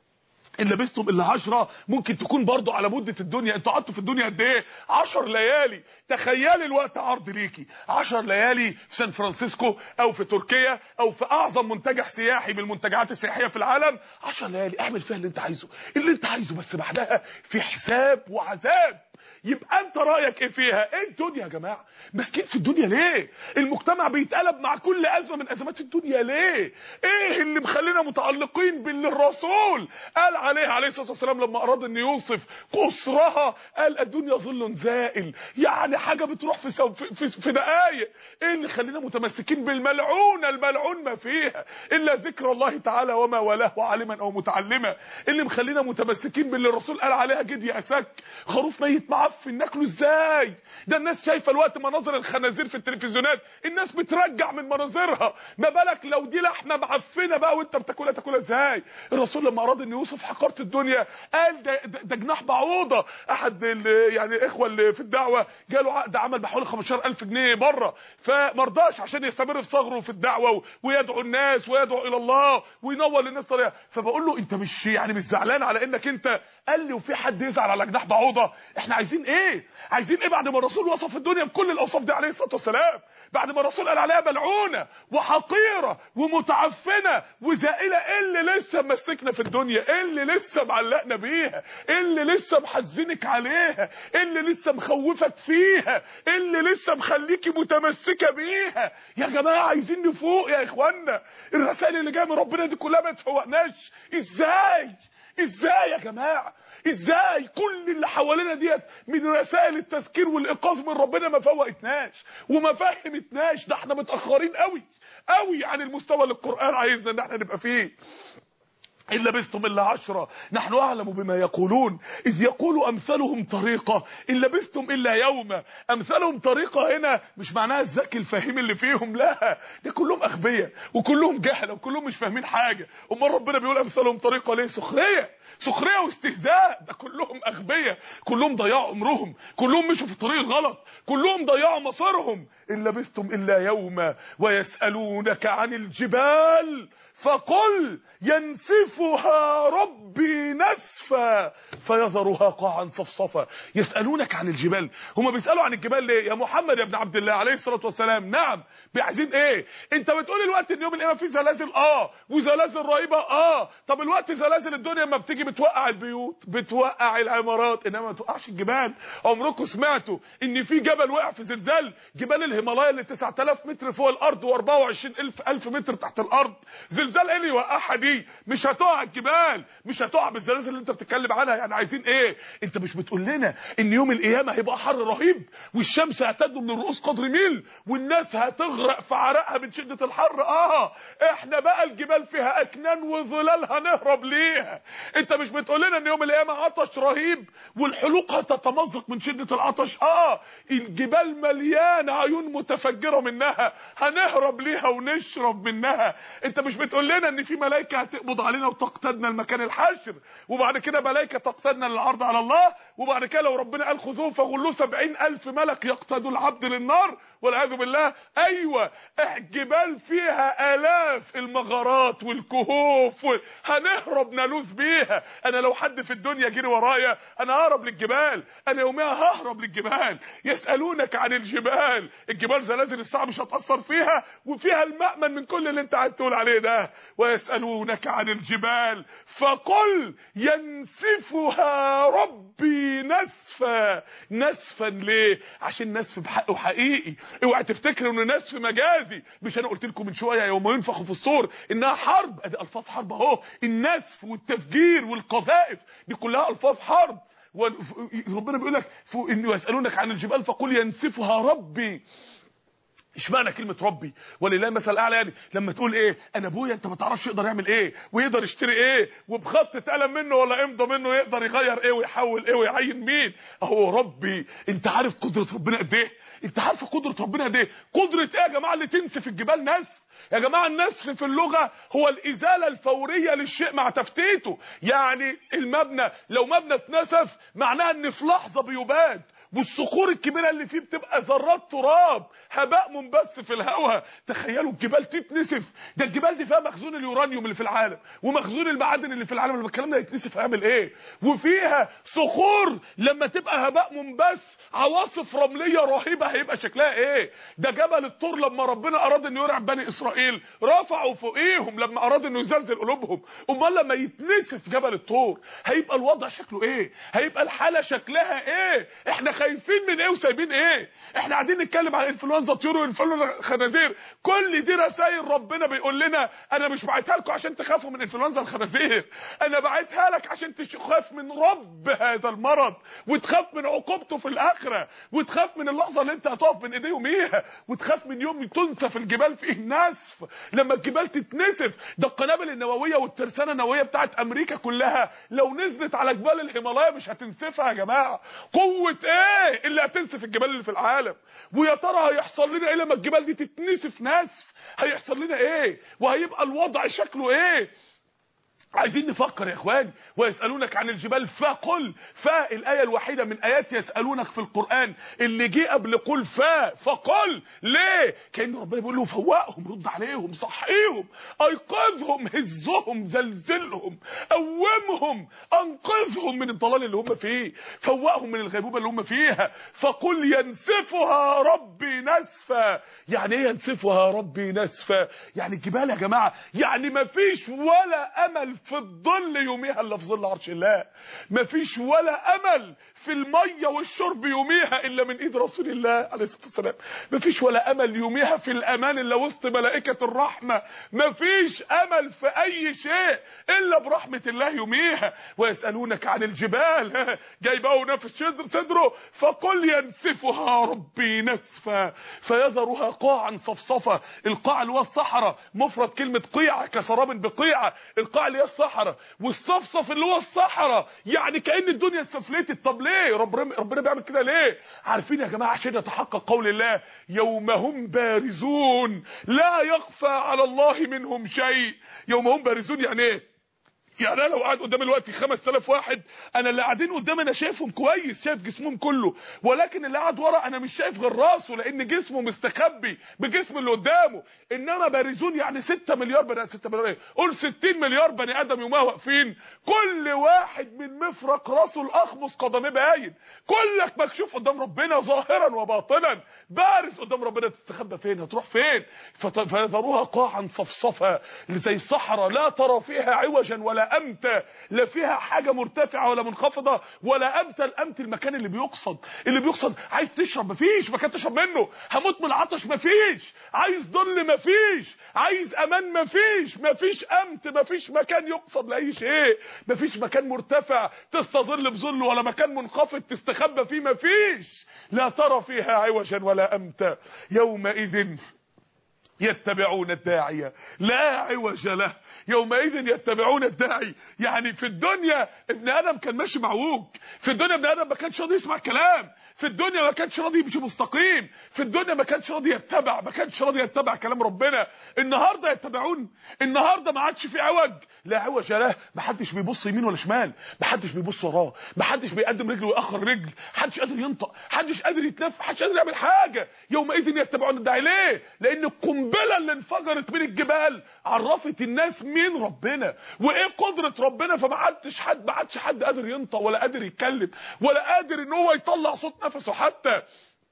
S2: ان لبثتم الا عشرة ممكن تكون برضو على مده الدنيا. انتوا قعدتوا في الدنيا قد ايه؟ عشر ليالي. تخيلي الوقت عرض ليكي عشر ليالي في سان فرانسيسكو او في تركيا او في اعظم منتجع سياحي من المنتجعات السياحيه في العالم. عشر ليالي اعمل فيها اللي انت عايزه، اللي انت عايزه، بس بعدها في حساب وعذاب. يبقى انت رايك ايه فيها؟ ايه الدنيا يا جماعه؟ ماسكين في الدنيا ليه؟ المجتمع بيتقلب مع كل ازمه من ازمات الدنيا ليه؟ ايه اللي مخلينا متعلقين باللي الرسول قال عليه عليه الصلاه والسلام لما اراد ان يوصف قصرها؟ قال الدنيا ظل زائل، يعني حاجه بتروح في سو في, في دقائق. ايه اللي خلينا متمسكين بالملعونه الملعون ما فيها الا ذكر الله تعالى وما والاه عالما او متعلما؟ اللي مخلينا متمسكين باللي الرسول قال عليها جد يأسك، خروف ميت معفن ناكله ازاي؟ ده الناس شايفه الوقت مناظر الخنازير في التلفزيونات، الناس بترجع من مناظرها، ما بالك لو دي لحمه معفنه بقى وانت بتاكلها؟ تاكلها ازاي؟ الرسول لما اراد ان يوصف حقاره الدنيا قال ده, ده, ده جناح بعوضه. احد يعني الاخوه اللي في الدعوه جاله عقد عمل بحوالي خمستاشر ألف جنيه بره، فمرضاش عشان يستمر في صغره في الدعوه ويدعو الناس ويدعو الى الله وينور للناس طريقه. فبقول له انت مش يعني مش زعلان على انك انت؟ قال لي وفي حد يزعل على جناح بعوضه؟ احنا عايزين ايه؟ عايزين ايه بعد ما الرسول وصف الدنيا بكل الاوصاف دي عليه الصلاه والسلام؟ بعد ما الرسول قال عليها ملعونه وحقيره ومتعفنه وزائله، ايه اللي لسه ممسكنا في الدنيا؟ ايه اللي لسه معلقنا بيها؟ ايه اللي لسه محزنك عليها؟ ايه اللي لسه مخوفك فيها؟ ايه اللي لسه مخليكي متمسكه بيها؟ يا جماعه عايزين نفوق يا اخوانا. الرسائل اللي جايه من ربنا دي كلها ما تفوقناش. ازاي ازاي يا جماعه؟ ازاي كل اللي حوالينا ديت من رسائل التذكير والايقاظ من ربنا ما فوقتناش وما فهمتناش؟ ده احنا متاخرين قوي قوي عن المستوى اللي القران عايزنا ان احنا نبقى فيه. إن لبثتم إلا عشرة نحن أعلم بما يقولون إذ يقول أمثلهم طريقة إن لبثتم إلا يوما. أمثلهم طريقة هنا مش معناها الذكي الفاهم اللي فيهم، لا، ده كلهم أغبياء وكلهم جهلة وكلهم مش فاهمين حاجة. أمال ربنا بيقول أمثلهم طريقة ليه؟ سخرية سخرية واستهزاء. ده كلهم أغبياء، كلهم ضيعوا عمرهم، كلهم مشوا في طريق غلط، كلهم ضيعوا مصيرهم. إن لبثتم إلا يوما ويسألونك عن الجبال فقل ينسفها ربي نسفا فيذرها قاعا صفصفا. يسألونك عن الجبال، هم بيسألوا عن الجبال ليه يا محمد يا ابن عبد الله عليه الصلاة والسلام؟ نعم، عايزين ايه؟ انت بتقول الوقت ان يوم القيامة في زلازل، اه وزلازل رهيبة، اه طب الوقت زلازل الدنيا اما بتيجي بتوقع البيوت بتوقع العمارات، انما ما توقعش الجبال. عمركم سمعتوا ان في جبل وقع في زلزال؟ جبال الهيمالايا اللي تسعة آلاف متر فوق الارض واربعة وعشرين الف الف متر تحت الارض، زلزال ايه اللي يوقعها دي؟ مش هتقع الجبال، مش هتقع بالزلازل اللي انت بتتكلم عنها. يعني عايزين ايه؟ انت مش بتقول لنا ان يوم القيامه هيبقى حر رهيب والشمس هتدنو من الرؤوس قدر ميل والناس هتغرق في عرقها من شده الحر؟ اه احنا بقى الجبال فيها اكنان وظلال هنهرب ليها. انت مش بتقول لنا ان يوم القيامه عطش رهيب والحلوق هتتمزق من شده العطش؟ اه الجبال مليانه عيون متفجره منها هنهرب ليها ونشرب منها. انت مش بتقول لنا ان في ملائكه هتقبض علينا وتقتدنا المكان الحشر وبعد كده ملائكه تقتدنا للعرض على الله وبعد كده لو ربنا قال خذوه فغلوه سبعين الف ملك يقتدوا العبد للنار والعياذ بالله؟ ايوه الجبال فيها الاف المغارات والكهوف و... هنهرب نلوذ بيها. انا لو حد في الدنيا جري ورايا انا ههرب للجبال، انا يوميها ههرب للجبال. يسالونك عن الجبال، الجبال زلازل الساعه مش هتاثر فيها وفيها المأمن من كل اللي انت قاعد تقول عليه ده. ويسالونك عن الجبال فقل ينسفها ربي نسفا. نسفا ليه؟ عشان نسف بحقه حقيقي. اوعى تفتكروا انه نسف مجازي. مش انا قلت لكم من شويه يوم ينفخ في الصور انها حرب؟ ادي الفاظ حرب اهو، النسف والتفجير والقذائف دي كلها الفاظ حرب. وربنا بيقول لك انه يسالونك عن الجبال فقل ينسفها ربي. اشمعنى كلمه ربي؟ ولله مثل اعلى. يعني لما تقول ايه انا ابويا، انت ما تعرفش يقدر يعمل ايه ويقدر يشتري ايه وبخط قلم منه ولا امضى منه يقدر يغير ايه ويحول ايه ويعين مين. اهو ربي. انت عارف قدره ربنا قد ايه؟ انت عارف قدره ربنا قد ايه؟ قدره ايه يا جماعه اللي تنسف الجبال نسف؟ يا جماعه النسف في اللغه هو الازاله الفوريه للشيء مع تفتيته. يعني المبنى لو مبنى اتنسف معناها ان في لحظه بيباد والصخور الكبيره اللي فيه بتبقى ذرات تراب هباء منبث في الهواء. تخيلوا الجبال تتنسف. ده الجبال دي فيها مخزون اليورانيوم اللي في العالم ومخزون المعادن اللي في العالم. لما الكلام ده يتنسف هيعمل ايه؟ وفيها صخور لما تبقى هباء منبث عواصف رمليه رهيبه هيبقى شكلها ايه؟ ده جبل الطور لما ربنا اراد انه يرعب بني اسرائيل رفعوا فوقيهم لما اراد انه يزلزل قلوبهم. امال لما يتنسف جبل الطور هيبقى الوضع شكله ايه؟ هيبقى الحاله شكلها ايه؟ احنا خايفين من ايه وسايبين ايه؟ احنا قاعدين نتكلم عن انفلونزا طيور وانفلونزا خنازير. كل دي رسائل ربنا بيقول لنا انا مش باعتها لكم عشان تخافوا من انفلونزا الخنازير، انا باعتها لك عشان تخاف من رب هذا المرض وتخاف من عقوبته في الاخره وتخاف من اللحظه اللي انت هتقف بين ايديه يوميها وتخاف من يوم تنسف الجبال فيه نسف. لما الجبال تتنسف ده القنابل النوويه والترسانه النوويه بتاعت امريكا كلها لو نزلت على جبال الهيمالايا مش هتنسفها يا جماعه. قوه ايه اللي هتنسف الجبال اللي في العالم؟ ويا ترى هيحصل لنا ايه لما الجبال دي تتنسف نسف؟ هيحصل لنا ايه؟ وهيبقى الوضع شكله ايه؟ عايزين نفكر يا اخواني. ويسألونك عن الجبال فقل، فا الآية الوحيدة من آيات يسألونك في القرآن اللي جه قبل قل فا، فقل ليه؟ كأن ربنا بيقول له فوقهم، رد عليهم، صحيهم، ايقظهم، هزهم، زلزلهم، قومهم، انقذهم من الضلال اللي هم فيه، فوقهم من الغيبوبة اللي هم فيها. فقل ينسفها ربي نسفا. يعني ايه ينسفها ربي نسفا؟ يعني الجبال يا جماعة، يعني ما فيش ولا امل في الظل يوميها الا في ظل عرش الله، مفيش ولا امل في الميه والشرب يوميها الا من ايد رسول الله عليه الصلاه والسلام، مفيش ولا امل يوميها في الامان الا وسط ملائكه الرحمه، مفيش امل في اي شيء الا برحمه الله يوميها. ويسالونك عن الجبال، جاي بقى ونفس صدره، فقل ينسفها ربي نسفا فيذرها قاعا صفصفا. القاع اللي هو الصحراء، مفرد كلمه قيعه، كسراب بقيعه، القاع اللي هي الصحراء، والصفصف اللي هو الصحراء، يعني كأن الدنيا اتسفلتت. طب ليه ربنا ربنا بيعمل كده ليه؟ عارفين يا جماعه؟ عشان يتحقق قول الله يوم هم بارزون لا يخفى على الله منهم شيء. يوم هم بارزون يعني ايه؟ يعني انا لو قاعد قدام الوقت خمسة آلاف واحد، انا اللي قاعدين قدامي انا شايفهم كويس، شايف جسمهم كله، ولكن اللي قاعد ورا انا مش شايف غير راسه لان جسمه مستخبي بجسم اللي قدامه. انما بارزون يعني ستة مليار بني ادم، ستة مليار ايه؟ قول ستين مليار بني ادم يومها واقفين، كل واحد من مفرق راسه الاخمص قدميه باين، كلك مكشوف قدام ربنا ظاهرا وباطنا، بارز قدام ربنا. تستخبى فين؟ هتروح فين؟ فيذروها قاعا صفصفا زي الصحراء لا ترى فيها عوجا ولا امتى، لا فيها حاجه مرتفعه ولا منخفضه ولا امتى. الامت المكان اللي بيقصد، اللي بيقصد عايز تشرب مفيش مكان تشرب منه، هموت من العطش مفيش، عايز ظل مفيش، عايز امان مفيش، مفيش امت، مفيش مكان يقصد لاي شيء، مفيش مكان مرتفع تستظل بظله ولا مكان منخفض تستخبى فيه، مفيش، لا ترى فيها عوجا ولا امتا. يومئذ يتبعون الداعية لا عوج له، يومئذ يتبعون الداعي. يعني في الدنيا ابن ادم كان ماشي معوج، في الدنيا ابن ادم ما كانش راضي يسمع كلام، في الدنيا ما كانش راضي يمشي مستقيم، في الدنيا ما كانش راضي يتبع، ما كانش راضي يتبع كلام ربنا. النهارده يتبعون، النهارده ما عادش في عوج، لا عوج له، ما حدش بيبص يمين ولا شمال، ما حدش بيبص وراه، ما حدش بيقدم رجل ويأخر رجل، حدش قادر ينطق، حدش قادر يتنفس، حدش قادر يعمل حاجه. يومئذ يتبعون الداعي. ليه؟ لان القنبله اللي انفجرت من الجبال عرفت الناس مين ربنا وايه قدره ربنا، فما عادش حد ما عادش حد قادر ينطق ولا قادر يتكلم ولا قادر ان هو يطلع صوت نفسه حتى.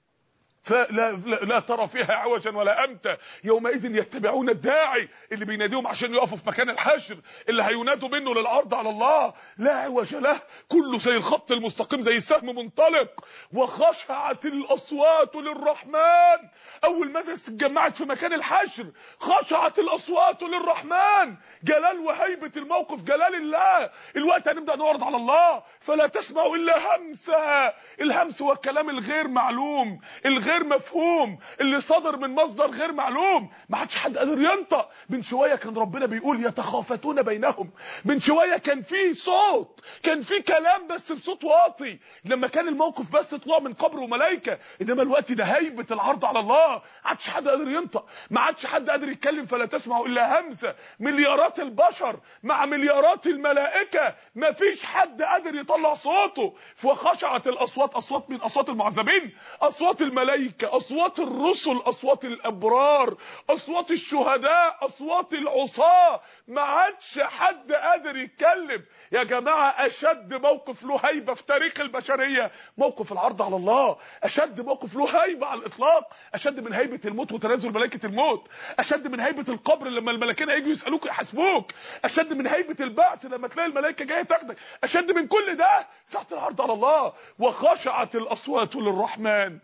S2: فلا لا, لا ترى فيها عوجا ولا امتا. يومئذ يتبعون الداعي اللي بيناديهم عشان يقفوا في مكان الحشر اللي هينادوا منه للعرض على الله، لا عوج له، كله زي الخط المستقيم زي السهم منطلق. وخشعت الاصوات للرحمن، اول ما الناس اتجمعت في مكان الحشر خشعت الاصوات للرحمن، جلال وهيبه الموقف، جلال الله. الوقت هنبدا نعرض على الله، فلا تسمعوا الا همسا. الهمس هو الكلام الغير معلوم، الغير مفهوم، اللي صدر من مصدر غير معلوم، ما حدش حد قادر ينطق. من شويه كان ربنا بيقول يتخافتون بينهم، من شويه كان في صوت، كان في كلام بس بصوت واطي لما كان الموقف بس طلوع من قبر وملائكه. انما الوقت ده هيبه العرض على الله، ما عادش حد قادر ينطق، ما عادش حد قادر يتكلم. فلا تسمعوا الا همسه. مليارات البشر مع مليارات الملائكه، ما فيش حد قادر يطلع صوته. فخشعت الاصوات، اصوات من اصوات المعذبين، اصوات الملائكه، اصوات الرسل، اصوات الابرار، اصوات الشهداء، اصوات العصاه، ما عادش حد قادر يتكلم. يا جماعه اشد موقف له هيبه في تاريخ البشريه موقف العرض على الله، اشد موقف له هيبه على الاطلاق، اشد من هيبه الموت وتنازل ملائكه الموت، اشد من هيبه القبر لما الملائكه هيجوا يسالوك يحاسبوك، اشد من هيبه البعث لما تلاقي الملائكه جايه تاخدك، اشد من كل ده ساعه العرض على الله. وخشعت الاصوات للرحمن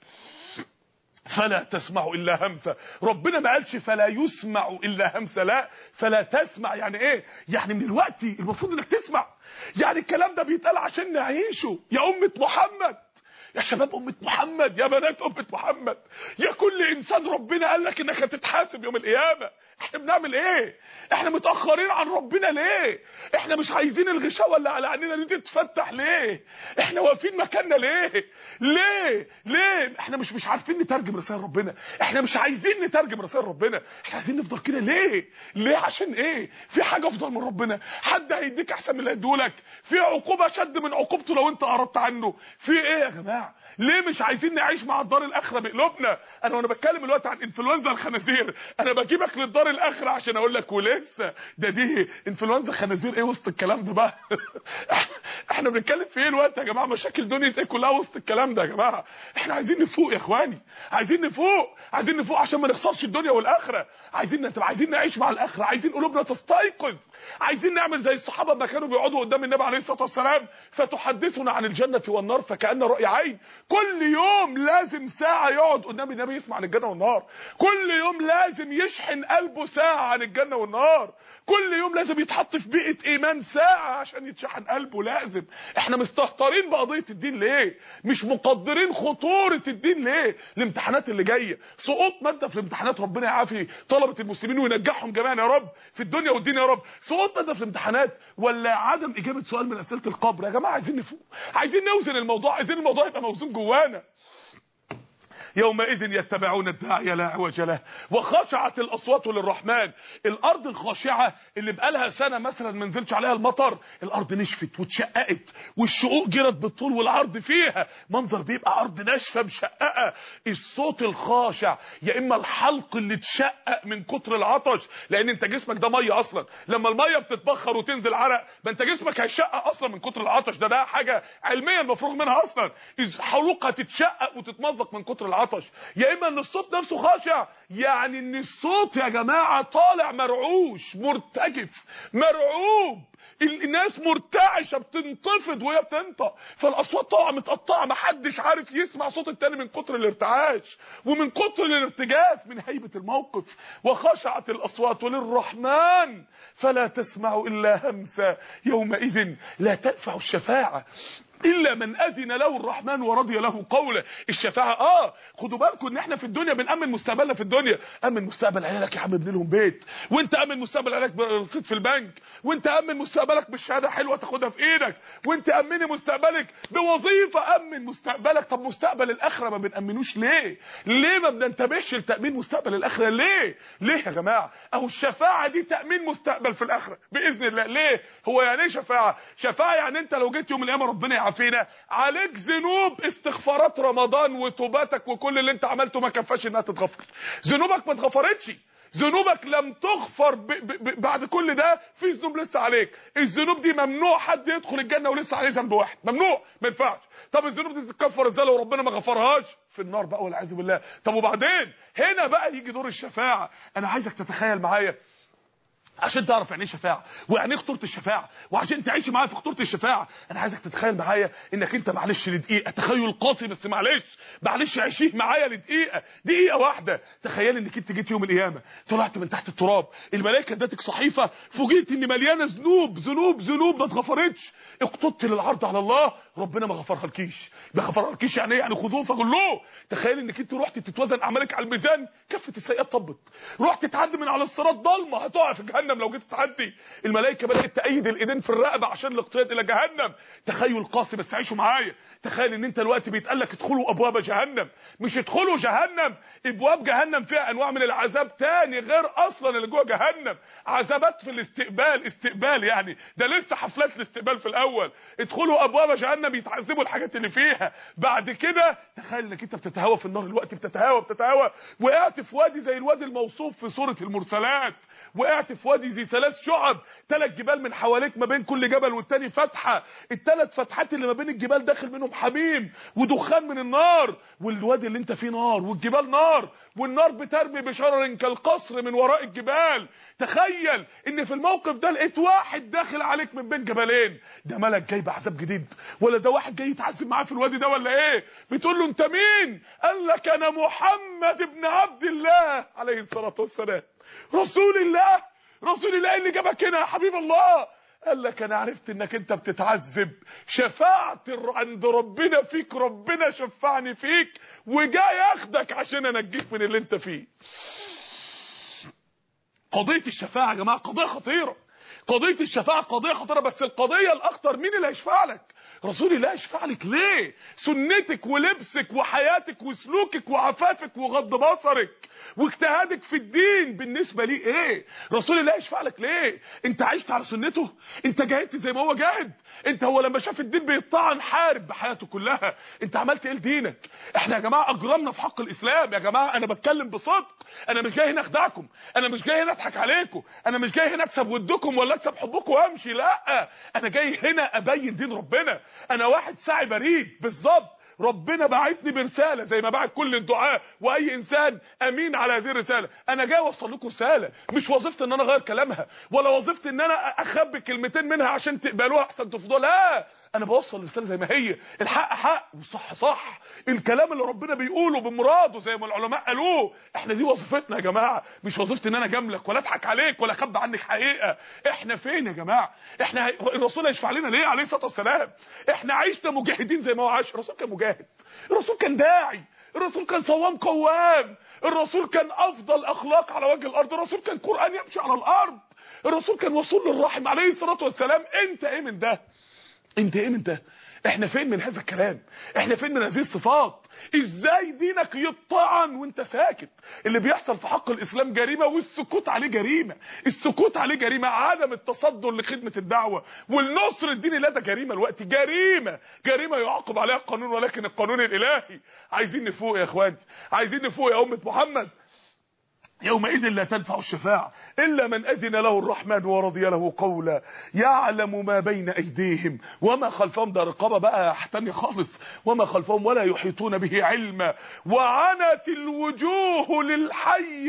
S2: فلا تسمع الا همسه. ربنا ما قالش فلا يسمع الا همسه، لا، فلا تسمع. يعني ايه؟ يعني من الوقت المفروض انك تسمع، يعني الكلام ده بيتقال عشان نعيشه يا امه محمد، يا شباب امه محمد، يا بنات امه محمد، يا كل انسان ربنا قال لك انك هتتحاسب يوم القيامه. احنا بنعمل ايه؟ احنا متاخرين عن ربنا ليه؟ احنا مش عايزين الغشاوه اللي على عينينا دي تتفتح ليه؟ احنا واقفين مكاننا ليه؟ ليه؟ ليه؟ احنا مش مش عارفين نترجم رسائل ربنا، احنا مش عايزين نترجم رسائل ربنا، احنا عايزين نفضل كده ليه؟ ليه؟ عشان ايه؟ في حاجه افضل من ربنا؟ حد هيديك احسن من اللي هيديهولك؟ في عقوبه شد من عقوبته لو انت اعرضت عنه؟ في ايه يا جماعه؟ ليه مش عايزين نعيش مع الدار الاخره بقلوبنا؟ انا وانا بتكلم دلوقتي عن انفلونزا الخنازير، انا بجيبك للدار الاخره عشان اقول لك ولسه ده دي انفلونزا خنازير ايه وسط الكلام ده بقى؟ احنا بنتكلم في ايه الوقت يا جماعه؟ مشاكل دنيا ايه كلها وسط الكلام ده يا جماعه؟ احنا عايزين نفوق يا اخواني، عايزين نفوق، عايزين نفوق عشان ما نخسرش الدنيا والاخره، عايزين نتبع، عايزين نعيش مع الاخره، عايزين قلوبنا تستيقظ، عايزين نعمل زي الصحابه ما كانوا بيقعدوا قدام النبي عليه الصلاه والسلام فتحدثنا عن الجنه والنار فكأن رأي عين. كل يوم لازم ساعه يقعد قدام النبي يسمع عن الجنه والنار، كل يوم لازم يشحن قلبه ساعه عن الجنه والنار، كل يوم لازم يتحط في بيئه ايمان ساعه عشان يتشحن قلبه. لازم. احنا مستهترين بقضيه الدين ليه؟ مش مقدرين خطوره الدين ليه؟ الامتحانات اللي جايه، سقوط ماده في الامتحانات، ربنا يعافي طلبه المسلمين وينجحهم جميعا يا رب في الدنيا والدين يا رب. سقوط ماده في الامتحانات ولا عدم اجابه سؤال من اسئله القبر؟ يا جماعه عايزين نفوق، عايزين نوزن الموضوع، عايزين الموضوع يبقى موزون جوانا. يومئذ يتبعون الداعي لا عوج له وخشعت الاصوات للرحمن. الارض الخاشعه اللي بقالها سنه مثلا ما نزلش عليها المطر، الارض نشفت واتشققت والشقوق جرت بالطول والعرض فيها، منظر بيبقى ارض ناشفه مشققه. الصوت الخاشع يا اما الحلق اللي اتشقق من كتر العطش، لان انت جسمك ده ميه اصلا، لما الميه بتتبخر وتنزل عرق ما انت جسمك هيشقق اصلا من كتر العطش، ده ده حاجه علميا مفروغ منها اصلا، الحلوق هتتشقق وتتمزق من كتر العطش. يا اما ان الصوت نفسه خاشع، يعني ان الصوت يا جماعه طالع مرعوش مرتجف مرعوب، الناس مرتعشه بتنتفض وهي بتنطق، فالاصوات طالعه متقطعه، محدش عارف يسمع صوت التاني من كتر الارتعاش ومن كتر الارتجاف من هيبه الموقف. وخشعت الاصوات للرحمن فلا تسمع الا همسا يومئذ لا تنفع الشفاعه الا من اذن له الرحمن ورضي له قوله. الشفاعه اه خدوا بالكم ان احنا في الدنيا بنامن مستقبلنا في الدنيا، امن مستقبل عيالك يا عم ابن لهم بيت، وانت امن مستقبل عيالك برصيد في البنك، وانت امن مستقبلك بشهاده حلوه تاخدها في ايدك، وانت امني مستقبلك بوظيفه، امن مستقبلك. طب مستقبل الاخره ما بنامنوش ليه؟ ليه ما بننتبهش لتامين مستقبل الاخره؟ ليه؟ ليه يا جماعه؟ اهو الشفاعه دي تامين مستقبل في الاخره باذن الله. ليه؟ هو يعني ايه شفاعه؟ شفاعه يعني انت لو جيت يوم القيامه ربنا يعافينا عليك ذنوب استغفارات رمضان وتوباتك وكل اللي انت عملته ما كفاش انها تتغفر، ذنوبك ما اتغفرتش، ذنوبك لم تغفر ب ب ب بعد كل ده في ذنوب لسه عليك، الذنوب دي ممنوع حد يدخل الجنه ولسه عليه ذنب واحد، ممنوع ما ينفعش. طب الذنوب دي تتكفر ازاي لو ربنا ما غفرهاش؟ في النار بقى والعياذ بالله. طب وبعدين هنا بقى يجي دور الشفاعه. انا عايزك تتخيل معايا عشان تعرف يعني ايه شفاعه ويعني ايه خطوره الشفاعه، وعشان تعيش معايا في خطوره الشفاعه انا عايزك تتخيل معايا انك انت معلش لدقيقه، تخيل قاسي بس معلش معلش عيشيه معايا لدقيقه، دقيقه واحده. تخيل انك انت جيت يوم القيامه طلعت من تحت التراب، الملائكه ادتك صحيفه فوجئت ان مليانه ذنوب ذنوب ذنوب ما اتغفرتش، اقتدت للعرض على الله ربنا ما غفرها لكيش. ما غفرها لكيش يعني ايه؟ يعني خذوه فغلوه. تخيل انك انت رحت تتوزن اعمالك على الميزان كفه السيئات طبت، رحت تعدي من على الصراط ضلمه هتقع في جهنم لو جيت تعدي، الملائكه بدات تأيد الايدين في الرقبه عشان الاقتياد الى جهنم. تخيل قاسي بس عيشوا معايا. تخيل ان انت دلوقتي بيتقال لك ادخلوا ابواب جهنم، مش ادخلوا جهنم، ابواب جهنم فيها انواع من العذاب تاني غير اصلا اللي جوه جهنم، عذابات في الاستقبال، استقبال يعني ده لسه حفلات الاستقبال في الاول، ادخلوا ابواب جهنم يتعذبوا الحاجات اللي فيها. بعد كده تخيل انك انت بتتهوى في النار الوقت، بتتهوى بتتهوى وقعت في وادي زي الوادي الموصوف في سوره المرسلات، وقعت في وادي زي ثلاث شعب، ثلاث جبال من حواليك ما بين كل جبل والتاني فتحه، الثلاث فتحات اللي ما بين الجبال داخل منهم حميم ودخان من النار، والوادي اللي انت فيه نار والجبال نار، والنار بترمي بشرر كالقصر من وراء الجبال. تخيل ان في الموقف ده لقيت واحد داخل عليك من بين جبلين، ده ملك جاي بعذاب جديد ولا ده واحد جاي يتعذب معاه في الوادي ده ولا ايه؟ بتقول له انت مين؟ قال لك انا محمد ابن عبد الله عليه الصلاه والسلام، رسول الله، رسول الله اللي جابك هنا يا حبيب الله. قال لك انا عرفت انك انت بتتعذب، شفاعت عند ربنا فيك، ربنا شفعني فيك وجاي اخدك عشان انجيك من اللي انت فيه. قضية الشفاعة يا جماعة قضية خطيرة، قضية الشفاعة قضية خطيرة، بس القضية الاخطر مين اللي هيشفع لك؟ رسول الله يشفع لك ليه؟ سنتك ولبسك وحياتك وسلوكك وعفافك وغض بصرك واجتهادك في الدين بالنسبه ليه ايه؟ رسول الله يشفع لك ليه؟ انت عشت على سنته؟ انت جاهدت زي ما هو جاهد؟ انت هو لما شاف الدين بيطعن حارب بحياته كلها، انت عملت ايه لدينك؟ احنا يا جماعه اجرمنا في حق الاسلام يا جماعه، انا بتكلم بصدق، انا مش جاي هنا اخدعكم، انا مش جاي هنا اضحك عليكم، انا مش جاي هنا اكسب ودكم ولا اكسب حبكم وامشي، لا، انا جاي هنا ابين دين ربنا. انا واحد ساعي بريد بالظبط، ربنا بعتني برساله زي ما بعت كل الدعاء واي انسان امين على هذه الرساله، انا جاي اوصل لكم رساله، مش وظيفتي ان انا اغير كلامها ولا وظيفتي ان انا اخبي كلمتين منها عشان تقبلوها احسن ترفضوها، لا، انا بوصل الرساله زي ما هي، الحق حق والصح صح، الكلام اللي ربنا بيقوله بمراده زي ما العلماء قالوه، احنا دي وظيفتنا يا جماعه، مش وظيفتي ان انا اجاملك ولا اضحك عليك ولا اخبي عنك حقيقه. احنا فين يا جماعه؟ احنا الرسول هيشفع لنا ليه عليه الصلاه والسلام؟ احنا عشنا مجاهدين زي ما هو عاش، الرسول كان مجاهد، الرسول كان داعي، الرسول كان صوام قوام، الرسول كان افضل اخلاق على وجه الارض، الرسول كان قرآن يمشي على الارض، الرسول كان وصول للرحم عليه الصلاه والسلام. انت ايه من ده؟ انت ايه من ده؟ احنا فين من هذا الكلام؟ احنا فين من هذه الصفات؟ ازاي دينك يطعن وانت ساكت؟ اللي بيحصل في حق الاسلام جريمه والسكوت عليه جريمه، السكوت عليه جريمه، عدم التصدر لخدمه الدعوه والنصر الديني لا ده جريمه الوقت، جريمه جريمه يعاقب عليها القانون، ولكن القانون الالهي. عايزين نفوق يا اخواني، عايزين نفوق يا امه محمد. يومئذ لا تنفع الشفاعة إلا من أذن له الرحمن ورضي له قولا يعلم ما بين أيديهم وما خلفهم، ده رقابة بقى احتمي خالص، وما خلفهم ولا يحيطون به علما، وعنت الوجوه للحي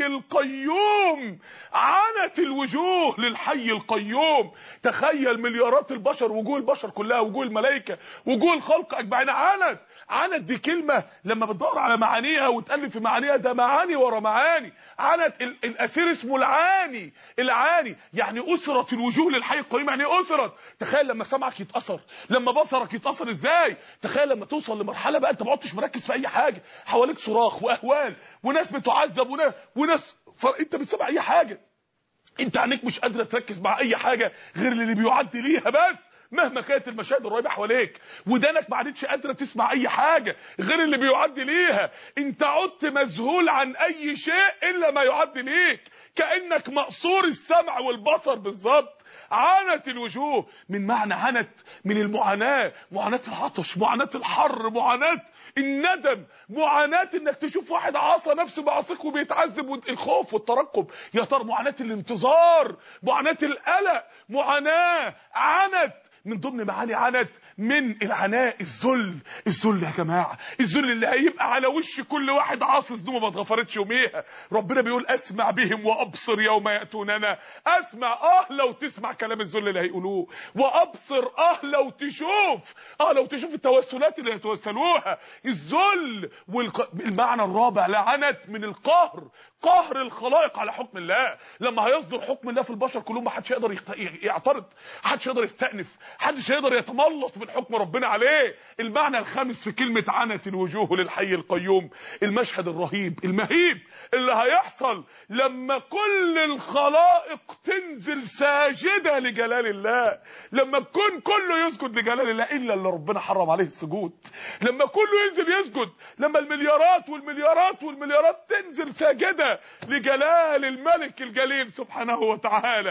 S2: القيوم، عنت الوجوه للحي القيوم. تخيل مليارات البشر، وجوه البشر كلها، وجوه الملائكة، وجوه الخلق أجمعين، عنت. عنت دي كلمة لما بتدور على معانيها وتألف في معانيها ده معاني ورا معاني. عنت الأسير اسمه العاني، العاني يعني أسرت الوجوه للحي القيوم، يعني أسرت. تخيل لما سمعك يتأثر، لما بصرك يتأثر ازاي، تخيل لما توصل لمرحلة بقى انت ما عدتش مركز في اي حاجة، حواليك صراخ واهوال وناس بتعذب وناس, وناس انت بتسمع اي حاجة، انت عينيك مش قادرة تركز مع اي حاجة غير اللي بيعدي ليها بس مهما كانت المشاهد الرهيبه حواليك، ودانك ما عادتش قادره تسمع اي حاجه غير اللي بيعدي ليها، انت عدت مذهول عن اي شيء الا ما يعدي ليك، كانك مقصور السمع والبصر بالظبط. عانت الوجوه، من معنى عنت من المعاناه، معاناه العطش، معاناه الحر، معاناه الندم، معاناه انك تشوف واحد عصى نفسه بعصيك وبيتعذب، الخوف والترقب، يا ترى معاناه الانتظار، معاناه القلق، معاناه عنت. من ضمن معاني عنت من العناء الذل، الذل يا جماعه، الذل اللي هيبقى على وش كل واحد عاصي ذنوبه ما اتغفرتش يوميها. ربنا بيقول اسمع بهم وابصر يوم ياتوننا، اسمع اه لو تسمع كلام الذل اللي هيقولوه، وابصر اه لو تشوف، اه لو تشوف التوسلات اللي هيتوسلوها. الذل والمعنى الرابع لعنت من القهر، قهر الخلائق على حكم الله، لما هيصدر حكم الله في البشر كلهم ما حدش يقدر يعترض، ما حدش يقدر يستأنف، محدش يقدر يتملص من حكم ربنا عليه. المعنى الخامس في كلمة عنت الوجوه للحي القيوم، المشهد الرهيب المهيب اللي هيحصل لما كل الخلائق تنزل ساجدة لجلال الله، لما الكون كله يسجد لجلال الله الا اللي ربنا حرم عليه السجود، لما كله ينزل يسجد، لما المليارات والمليارات والمليارات تنزل ساجدة لجلال الملك الجليل سبحانه وتعالى.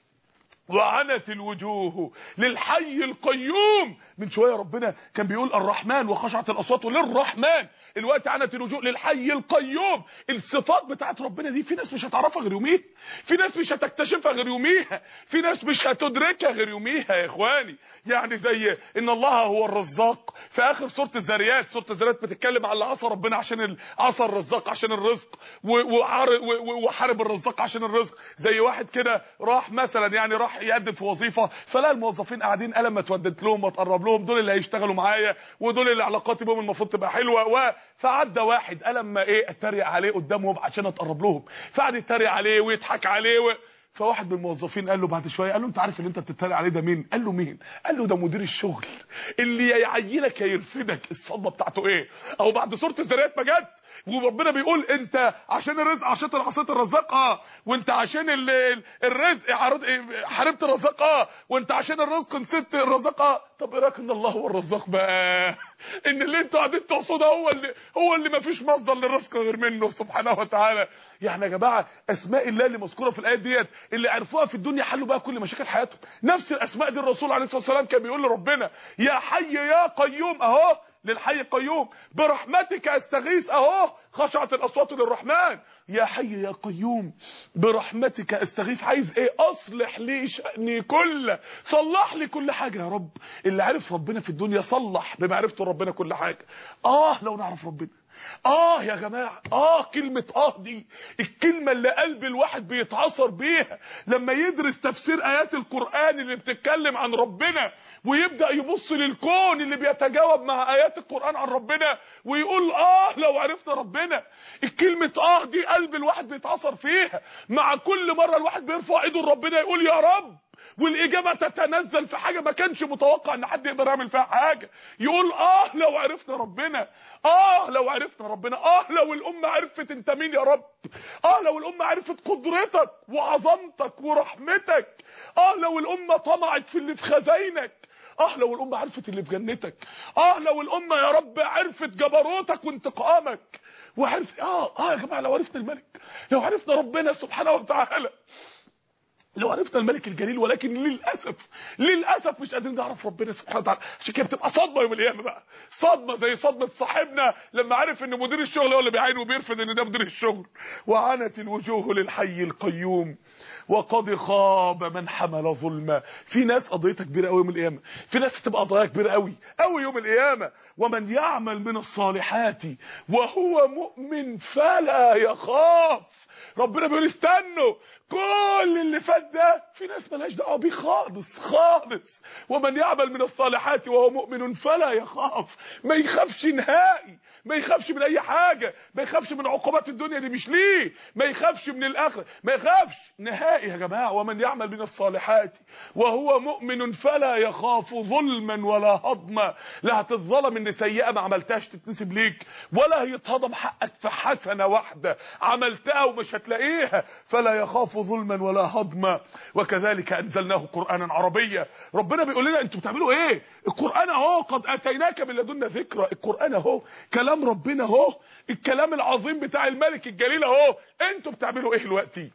S2: وعنت الوجوه للحي القيوم. من شويه ربنا كان بيقول الرحمن وخشعت الاصوات للرحمن، الوقت عنت الوجوه للحي القيوم. الصفات بتاعت ربنا دي في ناس مش هتعرفها غير يوميها، في ناس مش هتكتشفها غير يوميها، في ناس مش هتدركها غير يوميها يا اخواني. يعني زي ان الله هو الرزاق في اخر سوره الذاريات، سوره الذاريات بتتكلم على عصا ربنا عشان عصا الرزاق عشان الرزق، وحارب الرزاق عشان الرزق. زي واحد كده راح مثلا يعني راح يقدم في وظيفه، فلا الموظفين قاعدين قال لما اتوددت لهم واتقرب لهم دول اللي هيشتغلوا معايا ودول اللي علاقاتي بهم المفروض تبقى حلوه، و فعدى واحد قال لما ايه اتريق عليه قدامهم عشان اتقرب لهم، فقعد يتريق عليه ويضحك عليه و... فواحد من الموظفين قال له بعد شويه، قال له انت عارف اللي انت بتتريق عليه ده مين؟ قال له مين؟ قال له ده مدير الشغل اللي يا يعينك يا يرفدك. الصدمه بتاعته ايه؟ اهو بعد سوره الذريات ما جت وربنا بيقول انت عشان الرزق عشان عصيت الرزاق اه، وانت عشان الرزق حاربت الرزاق اه، وانت عشان الرزق نسيت الرزاق اه. طب ايه رايك ان الله هو الرزاق بقى؟ ان اللي انتوا قاعدين تقصدوا هو اللي هو اللي ما فيش مصدر للرزق غير منه سبحانه وتعالى. يعني يا جماعه اسماء الله اللي مذكوره في الايات ديت اللي عرفوها في الدنيا حلوا بقى كل مشاكل حياتهم. نفس الاسماء دي الرسول عليه الصلاه والسلام كان بيقول لربنا يا حي يا قيوم، اهو للحي القيوم، برحمتك استغيث، اهو خشعت الاصوات للرحمن. يا حي يا قيوم برحمتك استغيث، عايز ايه؟ اصلح لي شأني كله، صلح لي كل حاجه يا رب. اللي عرف ربنا في الدنيا صلح بمعرفته ربنا كل حاجه. اه لو نعرف ربنا. اه يا جماعه، اه كلمه اه دي الكلمه اللي قلب الواحد بيتعصر بيها لما يدرس تفسير ايات القران اللي بتتكلم عن ربنا، ويبدا يبص للكون اللي بيتجاوب مع ايات القران عن ربنا ويقول اه لو عرفنا ربنا. الكلمه اه دي قلب الواحد بيتعصر فيها. مع كل مره الواحد بيرفع ايده لربنا يقول يا رب، والاجابه تتنزل في حاجه ما كانش متوقع ان حد يقدر يعمل فيها حاجه، يقول اه لو عرفنا ربنا، اه لو عرفنا ربنا، اه لو الامه عرفت انت مين يا رب، اه لو الامه عرفت قدرتك وعظمتك ورحمتك، اه لو الامه طمعت في اللي في خزاينك، اه لو الامه عرفت اللي في جنتك، اه لو الامه يا رب عرفت جبروتك وانتقامك وعرف اه اه يا جماعه لو عرفنا الملك، لو عرفنا ربنا سبحانه وتعالى، لو عرفنا الملك الجليل. ولكن للاسف للاسف مش قادرين نعرف ربنا سبحانه وتعالى. عشان كده بتبقى صدمه يوم القيامه بقى، صدمه زي صدمه صاحبنا لما عرف ان مدير الشغل هو اللي بيعين وبيرفض ان ده مدير الشغل. وعنت الوجوه للحي القيوم وقد خاب من حمل ظلما. في ناس قضيتها كبيره قوي يوم القيامه، في ناس هتبقى قضايا كبيره قوي قوي يوم القيامه. ومن يعمل من الصالحات وهو مؤمن فلا يخاف. ربنا بيقول استنوا، كل اللي فات ده في ناس مالهاش دعوه بيه خالص خالص. ومن يعمل من الصالحات وهو مؤمن فلا يخاف، ما يخافش نهائي، ما يخافش من اي حاجه، ما يخافش من عقوبات الدنيا دي مش ليه، ما يخافش من الاخره، ما يخافش نهائي يا جماعه. ومن يعمل من الصالحات وهو مؤمن فلا يخاف ظلما ولا هضما. لا هتتظلم ان سيئه ما عملتهاش تتنسب ليك، ولا هيتهضم حقك في حسنه واحده عملتها ومش هتلاقيها. فلا يخاف ظلما ولا هضما. وكذلك انزلناه قرانا عربيا. ربنا بيقول لنا انتوا بتعملوا ايه؟ القران اهو قد اتيناك من لدنا ذكرى، القران اهو كلام ربنا اهو، الكلام العظيم بتاع الملك الجليل اهو، انتوا بتعملوا ايه دلوقتي؟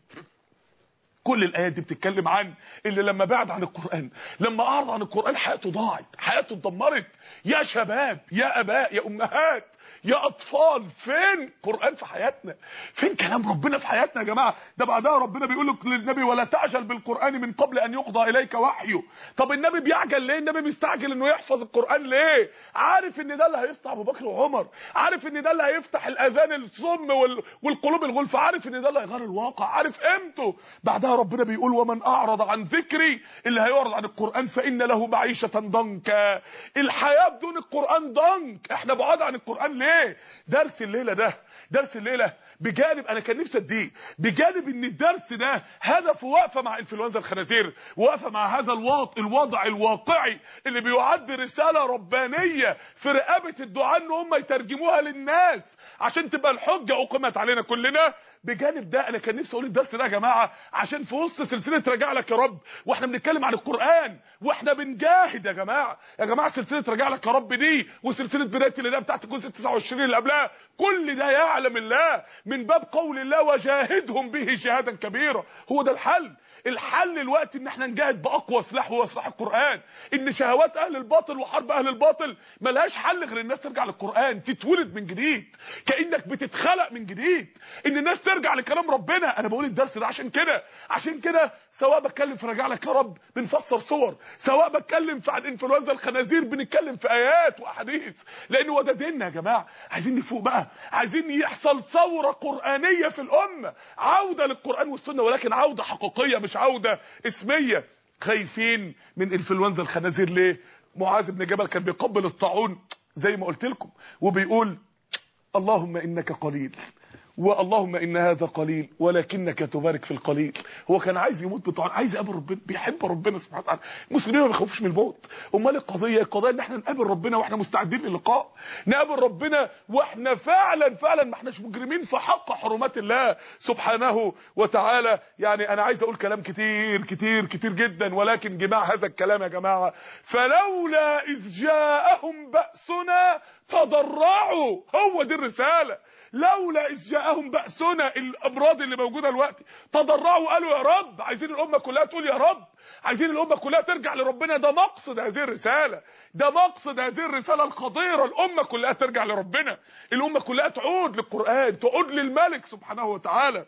S2: كل الايات دي بتتكلم عن اللي لما بعد عن القران، لما اعرض عن القران حياته ضاعت، حياته اتدمرت. يا شباب يا اباء يا امهات يا اطفال، فين قران في حياتنا؟ فين كلام ربنا في حياتنا يا جماعه؟ ده بعدها ربنا بيقول للنبي ولا تعجل بالقران من قبل ان يقضى اليك وحيه. طب النبي بيعجل ليه؟ النبي مستعجل انه يحفظ القران ليه؟ عارف ان ده اللي هيفتح ابو بكر وعمر، عارف ان ده اللي هيفتح الاذان الصم والقلوب الغلف، عارف ان ده اللي هيغير الواقع، عارف قيمته. بعدها ربنا بيقول ومن اعرض عن ذكري، اللي هيعرض عن القران فان له معيشه ضنكا. الحياه بدون القران ضنك. احنا بعاد عن القران ليه؟ درس الليله ده، درس الليله بجانب انا كان نفسي اديه، بجانب ان الدرس ده هدفه واقفه مع انفلونزا الخنازير، واقفه مع هذا الوضع الوضع الواقعي اللي بيعد رساله ربانيه في رقبه الدعاء ان هم يترجموها للناس عشان تبقى الحجه اقيمت علينا كلنا. بجانب ده انا كان نفسي اقول الدرس ده يا جماعه عشان في وسط سلسله راجع لك يا رب واحنا بنتكلم عن القران واحنا بنجاهد يا جماعه، يا جماعه سلسله راجع لك يا رب دي وسلسله بدايه اللي ده بتاعت الجزء تسعة وعشرين اللي قبلها، كل ده يعلم الله من باب قول الله وجاهدهم به جهادا كبيرا. هو ده الحل. الحل الوقت ان احنا نجاهد باقوى سلاح وهو سلاح القران. ان شهوات اهل الباطل وحرب اهل الباطل ملهاش حل غير الناس ترجع للقران، تتولد من جديد كانك بتتخلق من جديد، ان الناس ترجع لكلام ربنا. انا بقول الدرس ده عشان كده، عشان كده سواء بتكلم في راجع لك يا رب بنفسر صور، سواء بتكلم في عن انفلونزا الخنازير بنتكلم في ايات واحاديث، لان هو ده ديننا يا جماعه. عايزين نفوق بقى، عايزين يحصل ثوره قرانيه في الامه، عوده للقران والسنه، ولكن عوده حقيقيه مش عوده اسميه. خايفين من انفلونزا الخنازير ليه؟ معاذ بن جبل كان بيقبل الطاعون زي ما قلت لكم وبيقول اللهم انك قليل واللهم ان هذا قليل ولكنك تبارك في القليل. هو كان عايز يموت بطعن، عايز يقابل ربنا، بيحب ربنا سبحانه وتعالى. المسلمين ما بيخافوش من الموت. امال القضيه القضيه ان احنا نقابل ربنا واحنا مستعدين للقاء، نقابل ربنا واحنا فعلا فعلا ما احناش مجرمين في حق حرمات الله سبحانه وتعالى. يعني انا عايز اقول كلام كتير كتير كتير جدا، ولكن جماع هذا الكلام يا جماعه، فلولا اذ جاءهم بأسنا تضرعوا، هو دي الرساله. لولا اذ جاءهم بأسنا، الامراض اللي موجوده دلوقتي، تضرعوا قالوا يا رب، عايزين الامه كلها تقول يا رب، عايزين الامه كلها ترجع لربنا. ده مقصد هذه الرساله، ده مقصد هذه الرساله الخطيره. الامه كلها ترجع لربنا، الامه كلها تعود للقران، تعود للملك سبحانه وتعالى.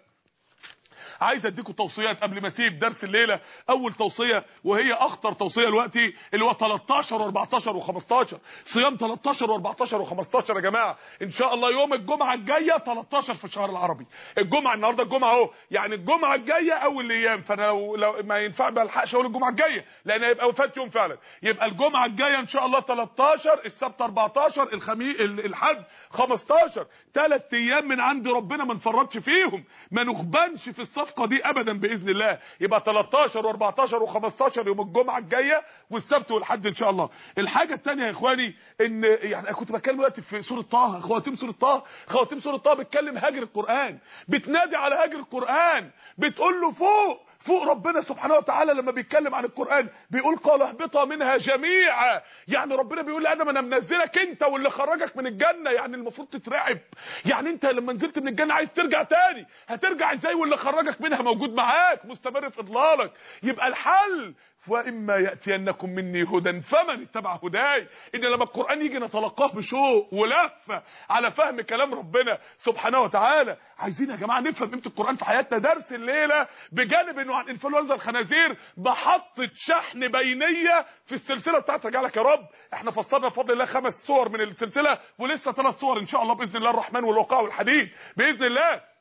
S2: عايز اديكم توصيات قبل ما اسيب درس الليله. اول توصيه وهي اخطر توصيه دلوقتي، اللي هو تلتاشر واربعتاشر وخمستاشر، صيام تلتاشر واربعتاشر وخمستاشر يا جماعه. ان شاء الله يوم الجمعه الجايه تلتاشر في الشهر العربي، الجمعه النهارده الجمعه اهو، يعني الجمعه الجايه اول الايام، فانا لو, لو ما ينفع ما الحقش اقول الجمعه الجايه لان هيبقى وفاه يوم فعلا. يبقى الجمعه الجايه ان شاء الله تلتاشر، السبت اربعتاشر، الخميس الحد خمستاشر، ثلاث ايام من عند ربنا ما نفرطش فيهم، ما نخبنش في الصفقه دي ابدا باذن الله. يبقى تلتاشر واربعتاشر وخمستاشر يوم الجمعه الجايه، والسبت والحد ان شاء الله. الحاجه الثانيه يا اخواني، ان يعني انا كنت بتكلم دلوقتي في سوره طه، خواتيم سوره طه، خواتيم سوره طه بتكلم هاجر القران، بتنادي على هاجر القران، بتقول له فوق فوق. ربنا سبحانه وتعالى لما بيتكلم عن القرآن بيقول قال اهبطا منها جميعا، يعني ربنا بيقول لآدم انا منزلك انت واللي خرجك من الجنة، يعني المفروض تترعب. يعني انت لما نزلت من الجنة عايز ترجع تاني، هترجع ازاي واللي خرجك منها موجود معاك مستمر في اضلالك؟ يبقى الحل واما ياتينكم مني هدى فمن اتبع هداي. ان لما القران يجي نتلقاه بشوق ولفه على فهم كلام ربنا سبحانه وتعالى. عايزين يا جماعه نفهم قيمه القران في حياتنا. درس الليله بجانب انه عن انفلونزا الخنازير بحطه شحن بينيه في السلسله بتاعت رجالك يا رب. احنا فصلنا بفضل الله خمس صور من السلسله، ولسه ثلاث صور ان شاء الله باذن الله الرحمن والوقاء والحديد باذن الله.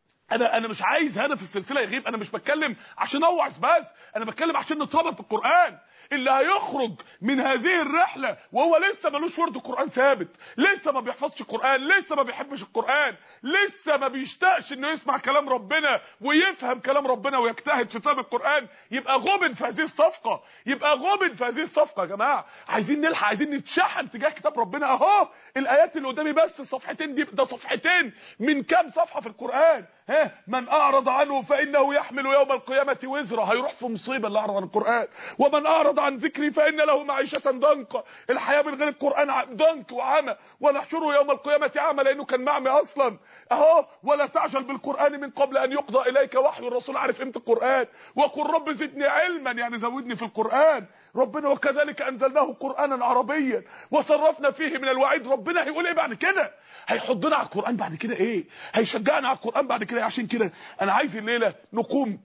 S2: انا انا مش عايز هدف السلسله يغيب، انا مش بتكلم عشان اوعظ بس، انا بتكلم عشان نتربط بالقران. اللي هيخرج من هذه الرحله وهو لسه ملوش ورد قران ثابت، لسه ما بيحفظش القران، لسه ما بيحبش القران، لسه ما بيشتاقش انه يسمع كلام ربنا ويفهم كلام ربنا ويجتهد في فهم القران، يبقى غبن في هذه الصفقه، يبقى غبن في هذه الصفقه. يا جماعه عايزين نلحق، عايزين نتشحن تجاه كتاب ربنا. اهو الايات اللي قدامي بس الصفحتين دي، ده صفحتين من كام صفحه في القران. ها من اعرض عنه فانه يحمل يوم القيامه وزره، هيروح في مصيبه اللي اعرض عن القران. ومن اعرض عن ذكري فان له معيشه ضنكا، الحياه من غير القران ضنك وعمى. ونحشره يوم القيامه اعمى لانه كان معمي اصلا. اهو ولا تعجل بالقران من قبل ان يقضى اليك وحي. الرسول عارف قيمه القران، وقل رب زدني علما، يعني زودني في القران. ربنا وكذلك انزلناه قرانا عربيا وصرفنا فيه من الوعيد. ربنا هيقول ايه بعد كده؟ هيحضنا على القران بعد كده ايه؟ هيشجعنا على القران بعد كده. عشان كده انا عايز الليله نقوم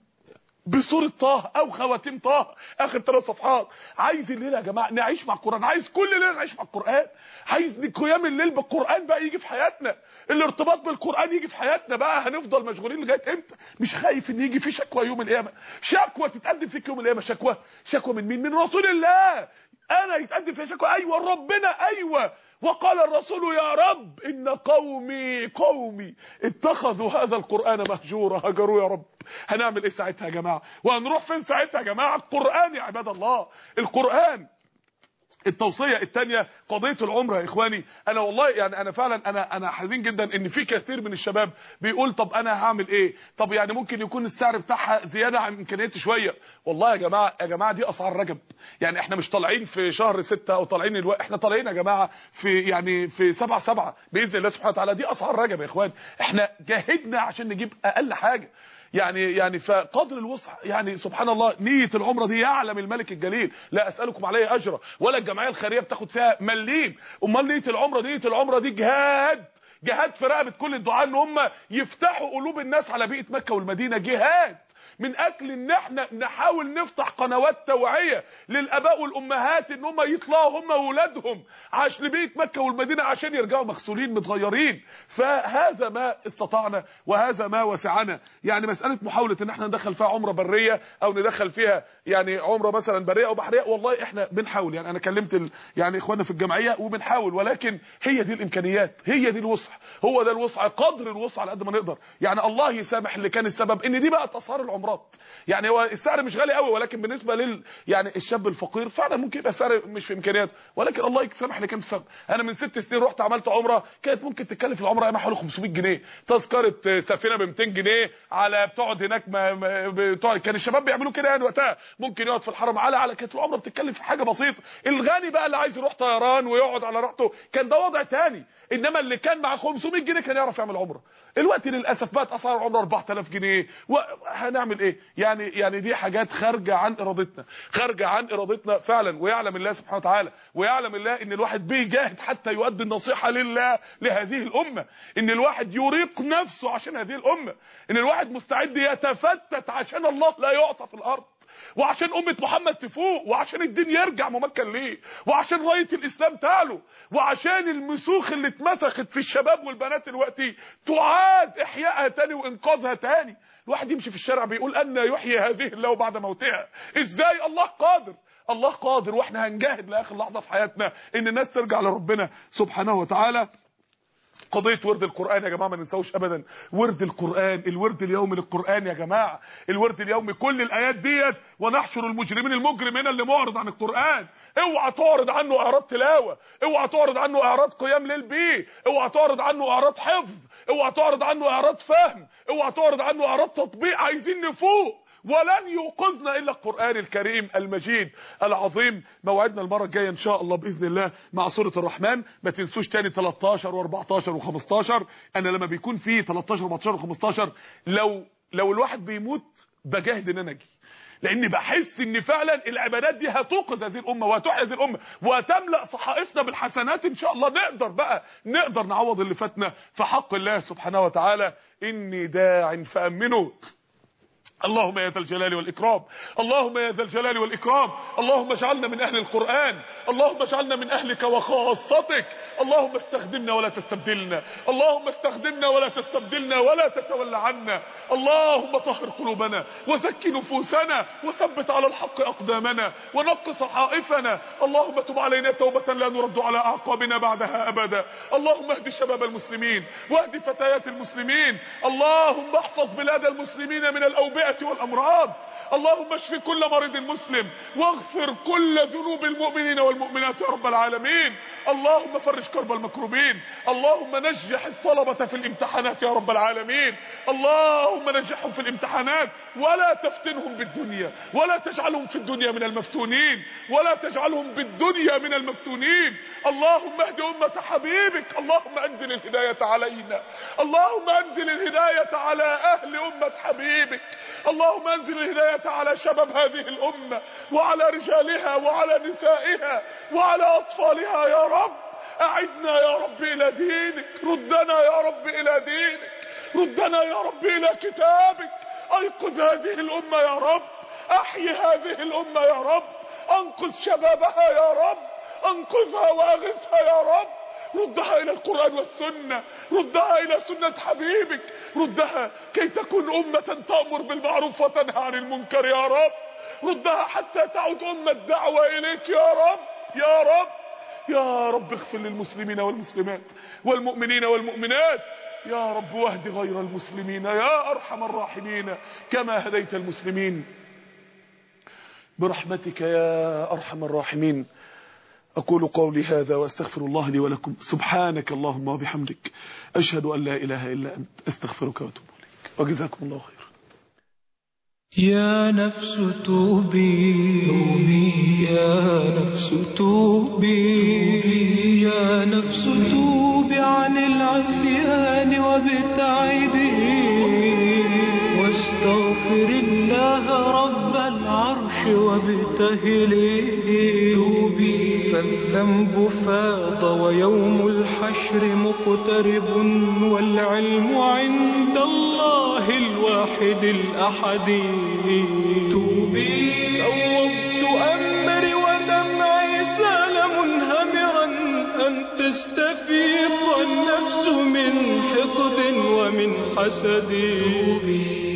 S2: بسورة طه او خواتيم طه اخر ثلاث صفحات. عايز الليله يا جماعه نعيش مع القران، عايز كل ليله نعيش مع القران، عايز قيام الليل بالقران بقى يجي في حياتنا، الارتباط بالقران يجي في حياتنا. بقى هنفضل مشغولين لغايه امتى؟ مش خايف ان يجي في شكوى يوم القيامه؟ شكوى تتقدم فيك يوم القيامه، شكوى شكوى من مين؟ من رسول الله. انا يتقدم فيها شكوى؟ ايوه ربنا، ايوه. وقال الرسول يا رب ان قومي قومي اتخذوا هذا القرآن مهجورا، هجروا يا رب. هنعمل ايه ساعتها يا جماعة؟ وهنروح فين ساعتها يا جماعة؟ القرآن يا عباد الله، القرآن. التوصيه الثانيه قضيه العمره يا اخواني. انا والله يعني انا فعلا انا انا حزين جدا ان في كثير من الشباب بيقول طب انا هعمل ايه؟ طب يعني ممكن يكون السعر بتاعها زياده عن امكانياتي شويه. والله يا جماعه يا جماعه دي اسعار رجب، يعني احنا مش طالعين في شهر ستة او طالعين الو... احنا طالعين يا جماعه في يعني في سبعة سبعة باذن الله سبحانه وتعالى. دي اسعار رجب يا اخوان، احنا جاهدنا عشان نجيب اقل حاجه يعني يعني فقدر الوسع. يعني سبحان الله نيه العمره دي يعلم الملك الجليل لا اسالكم عليه اجرا ولا الجمعيه الخيريه بتاخد فيها مليم. امال نيه العمره نيه العمره دي جهاد، جهاد في رقبه كل الدعاء ان هم يفتحوا قلوب الناس على بيئه مكه والمدينه. جهاد من اجل ان احنا نحاول نفتح قنوات توعيه للاباء والامهات ان هم يطلعوا هم واولادهم عشان لبيت مكه والمدينه عشان يرجعوا مغسولين متغيرين. فهذا ما استطعنا وهذا ما وسعنا. يعني مساله محاوله ان احنا ندخل فيها عمره بريه او ندخل فيها يعني عمره مثلا بريه او بحريه، والله احنا بنحاول. يعني انا كلمت ال... يعني اخواننا في الجمعيه وبنحاول، ولكن هي دي الامكانيات، هي دي الوسع، هو ده الوسع، قدر الوسع على قد ما نقدر. يعني الله يسامح اللي كان السبب ان دي بقت اسعار العمرات. يعني هو السعر مش غالي قوي، ولكن بالنسبه لل يعني الشاب الفقير فعلا ممكن يبقى السعر مش في امكانياته، ولكن الله يسامح اللي كان السبب. انا من ست سنين رحت عملت عمره، كانت ممكن تتكلف العمره ايام حوالي خمسمية جنيه، تذكره سفينه ب مئتين جنيه، على بتقعد هناك ما بتقعد. كان الشباب بيعملوا كده يعني وقتها، ممكن يقعد في الحرم على على كانت العمره بتتكلف في حاجه بسيطه. الغني بقى اللي عايز يروح طيران ويقعد على راحته كان ده وضع تاني، انما اللي كان مع خمسمية جنيه كان يعرف يعمل عمره. الوقت للاسف بقت اسعار العمره أربعة آلاف جنيه، وهنعمل ايه؟ يعني يعني دي حاجات خارجه عن ارادتنا، خارجه عن ارادتنا فعلا. ويعلم الله سبحانه وتعالى، ويعلم الله ان الواحد بيجاهد حتى يؤدي النصيحه لله لهذه الامه، ان الواحد يريق نفسه عشان هذه الامه، ان الواحد مستعد يتفتت عشان الله لا يعصى في الارض، وعشان امه محمد تفوق، وعشان الدين يرجع ممكن ليه، وعشان رايه الاسلام تعلو، وعشان المسوخ اللي اتمسخت في الشباب والبنات دلوقتي تعاد احيائها تاني وانقاذها تاني. الواحد يمشي في الشارع بيقول ان يحيي هذه الله بعد موتها. ازاي؟ الله قادر، الله قادر، واحنا هنجاهد لاخر لحظه في حياتنا ان الناس ترجع لربنا سبحانه وتعالى. قضيه ورد القران يا جماعه ما ننساوش ابدا. ورد القران، الورد اليومي للقران يا جماعه، الورد اليومي كل الايات ديت ونحشر المجرمين. المجرم هنا اللي معرض عن القران، اوعى تعرض عنه اعراض تلاوه، اوعى تعرض عنه اعراض قيام ليل بيه، اوعى تعرض عنه اعراض حفظ، اوعى تعرض عنه اعراض فهم، اوعى تعرض عنه اعراض تطبيق. عايزين نفوق، ولن يوقظنا الا القرآن الكريم المجيد العظيم. موعدنا المره الجايه ان شاء الله باذن الله مع سوره الرحمن. ما تنسوش تاني تلتاشر واربعتاشر وخمستاشر. انا لما بيكون في تلتاشر واربعتاشر وخمستاشر لو لو الواحد بيموت بجاهد ان انا اجي، لاني بحس ان فعلا العبادات دي هتوقظ هذه الامه وهتحيي هذه الامه وتملا صحائفنا بالحسنات ان شاء الله. نقدر بقى نقدر نعوض اللي فاتنا في حق الله سبحانه وتعالى. اني داع فامنوا. اللهم يا ذا الجلال والإكرام، اللهم يا ذا الجلال والإكرام، اللهم اجعلنا من أهل القرآن، اللهم اجعلنا من أهلك وخاصتك، اللهم استخدمنا ولا تستبدلنا، اللهم استخدمنا ولا تستبدلنا ولا تتولى عنا، اللهم طهر قلوبنا وزكي نفوسنا وثبت على الحق أقدامنا ونق صحائفنا، اللهم تب علينا توبة لا نرد على أعقابنا بعدها أبدا، اللهم اهد شباب المسلمين واهد فتيات المسلمين، اللهم احفظ بلاد المسلمين من الأوبئة والأمراض، اللهم اشف كل مريض مسلم واغفر كل ذنوب المؤمنين والمؤمنات يا رب العالمين، اللهم فرج كرب المكروبين، اللهم نجح الطلبة في الامتحانات يا رب العالمين، اللهم نجحهم في الامتحانات ولا تفتنهم بالدنيا ولا تجعلهم في الدنيا من المفتونين ولا تجعلهم بالدنيا من المفتونين، اللهم اهد أمة حبيبك، اللهم انزل الهداية علينا، اللهم انزل الهداية على أهل أمة حبيبك، اللهم انزل الهداية على شباب هذه الأمة وعلى رجالها وعلى نسائها وعلى أطفالها يا رب، أعدنا يا رب إلى دينك، ردنا يا رب إلى دينك، ردنا يا رب إلى كتابك، أيقظ هذه الأمة يا رب، أحيي هذه الأمة يا رب، أنقذ شبابها يا رب، أنقذها وأغثها يا رب، ردها إلى القرآن والسنة، ردها إلى سنة حبيبك، ردها كي تكون أمة تأمر بالمعروف وتنهى عن المنكر يا رب، ردها حتى تعود أمة دعوة إليك يا رب يا رب يا رب. اغفر للمسلمين والمسلمات والمؤمنين والمؤمنات يا رب، واهد غير المسلمين يا أرحم الراحمين كما هديت المسلمين برحمتك يا أرحم الراحمين. أقول قولي هذا وأستغفر الله لي ولكم، سبحانك اللهم وبحمدك، أشهد أن لا إله إلا أنت، أستغفرك وأتوب إليك، وجزاكم الله خيرا.
S1: يا نفس توبي توبي يا نفس توبي يا نفس توبي عن العصيان وابتعدي واستغفر الله رب العرش وابتهلي، توبي فالذنب فاض ويوم الحشر مقترب والعلم عند الله الوحيد. الواحد الأحد. توبي فوضت أمري ودمعي سال منهمرا أن تستفيض النفس من حقد ومن حسد.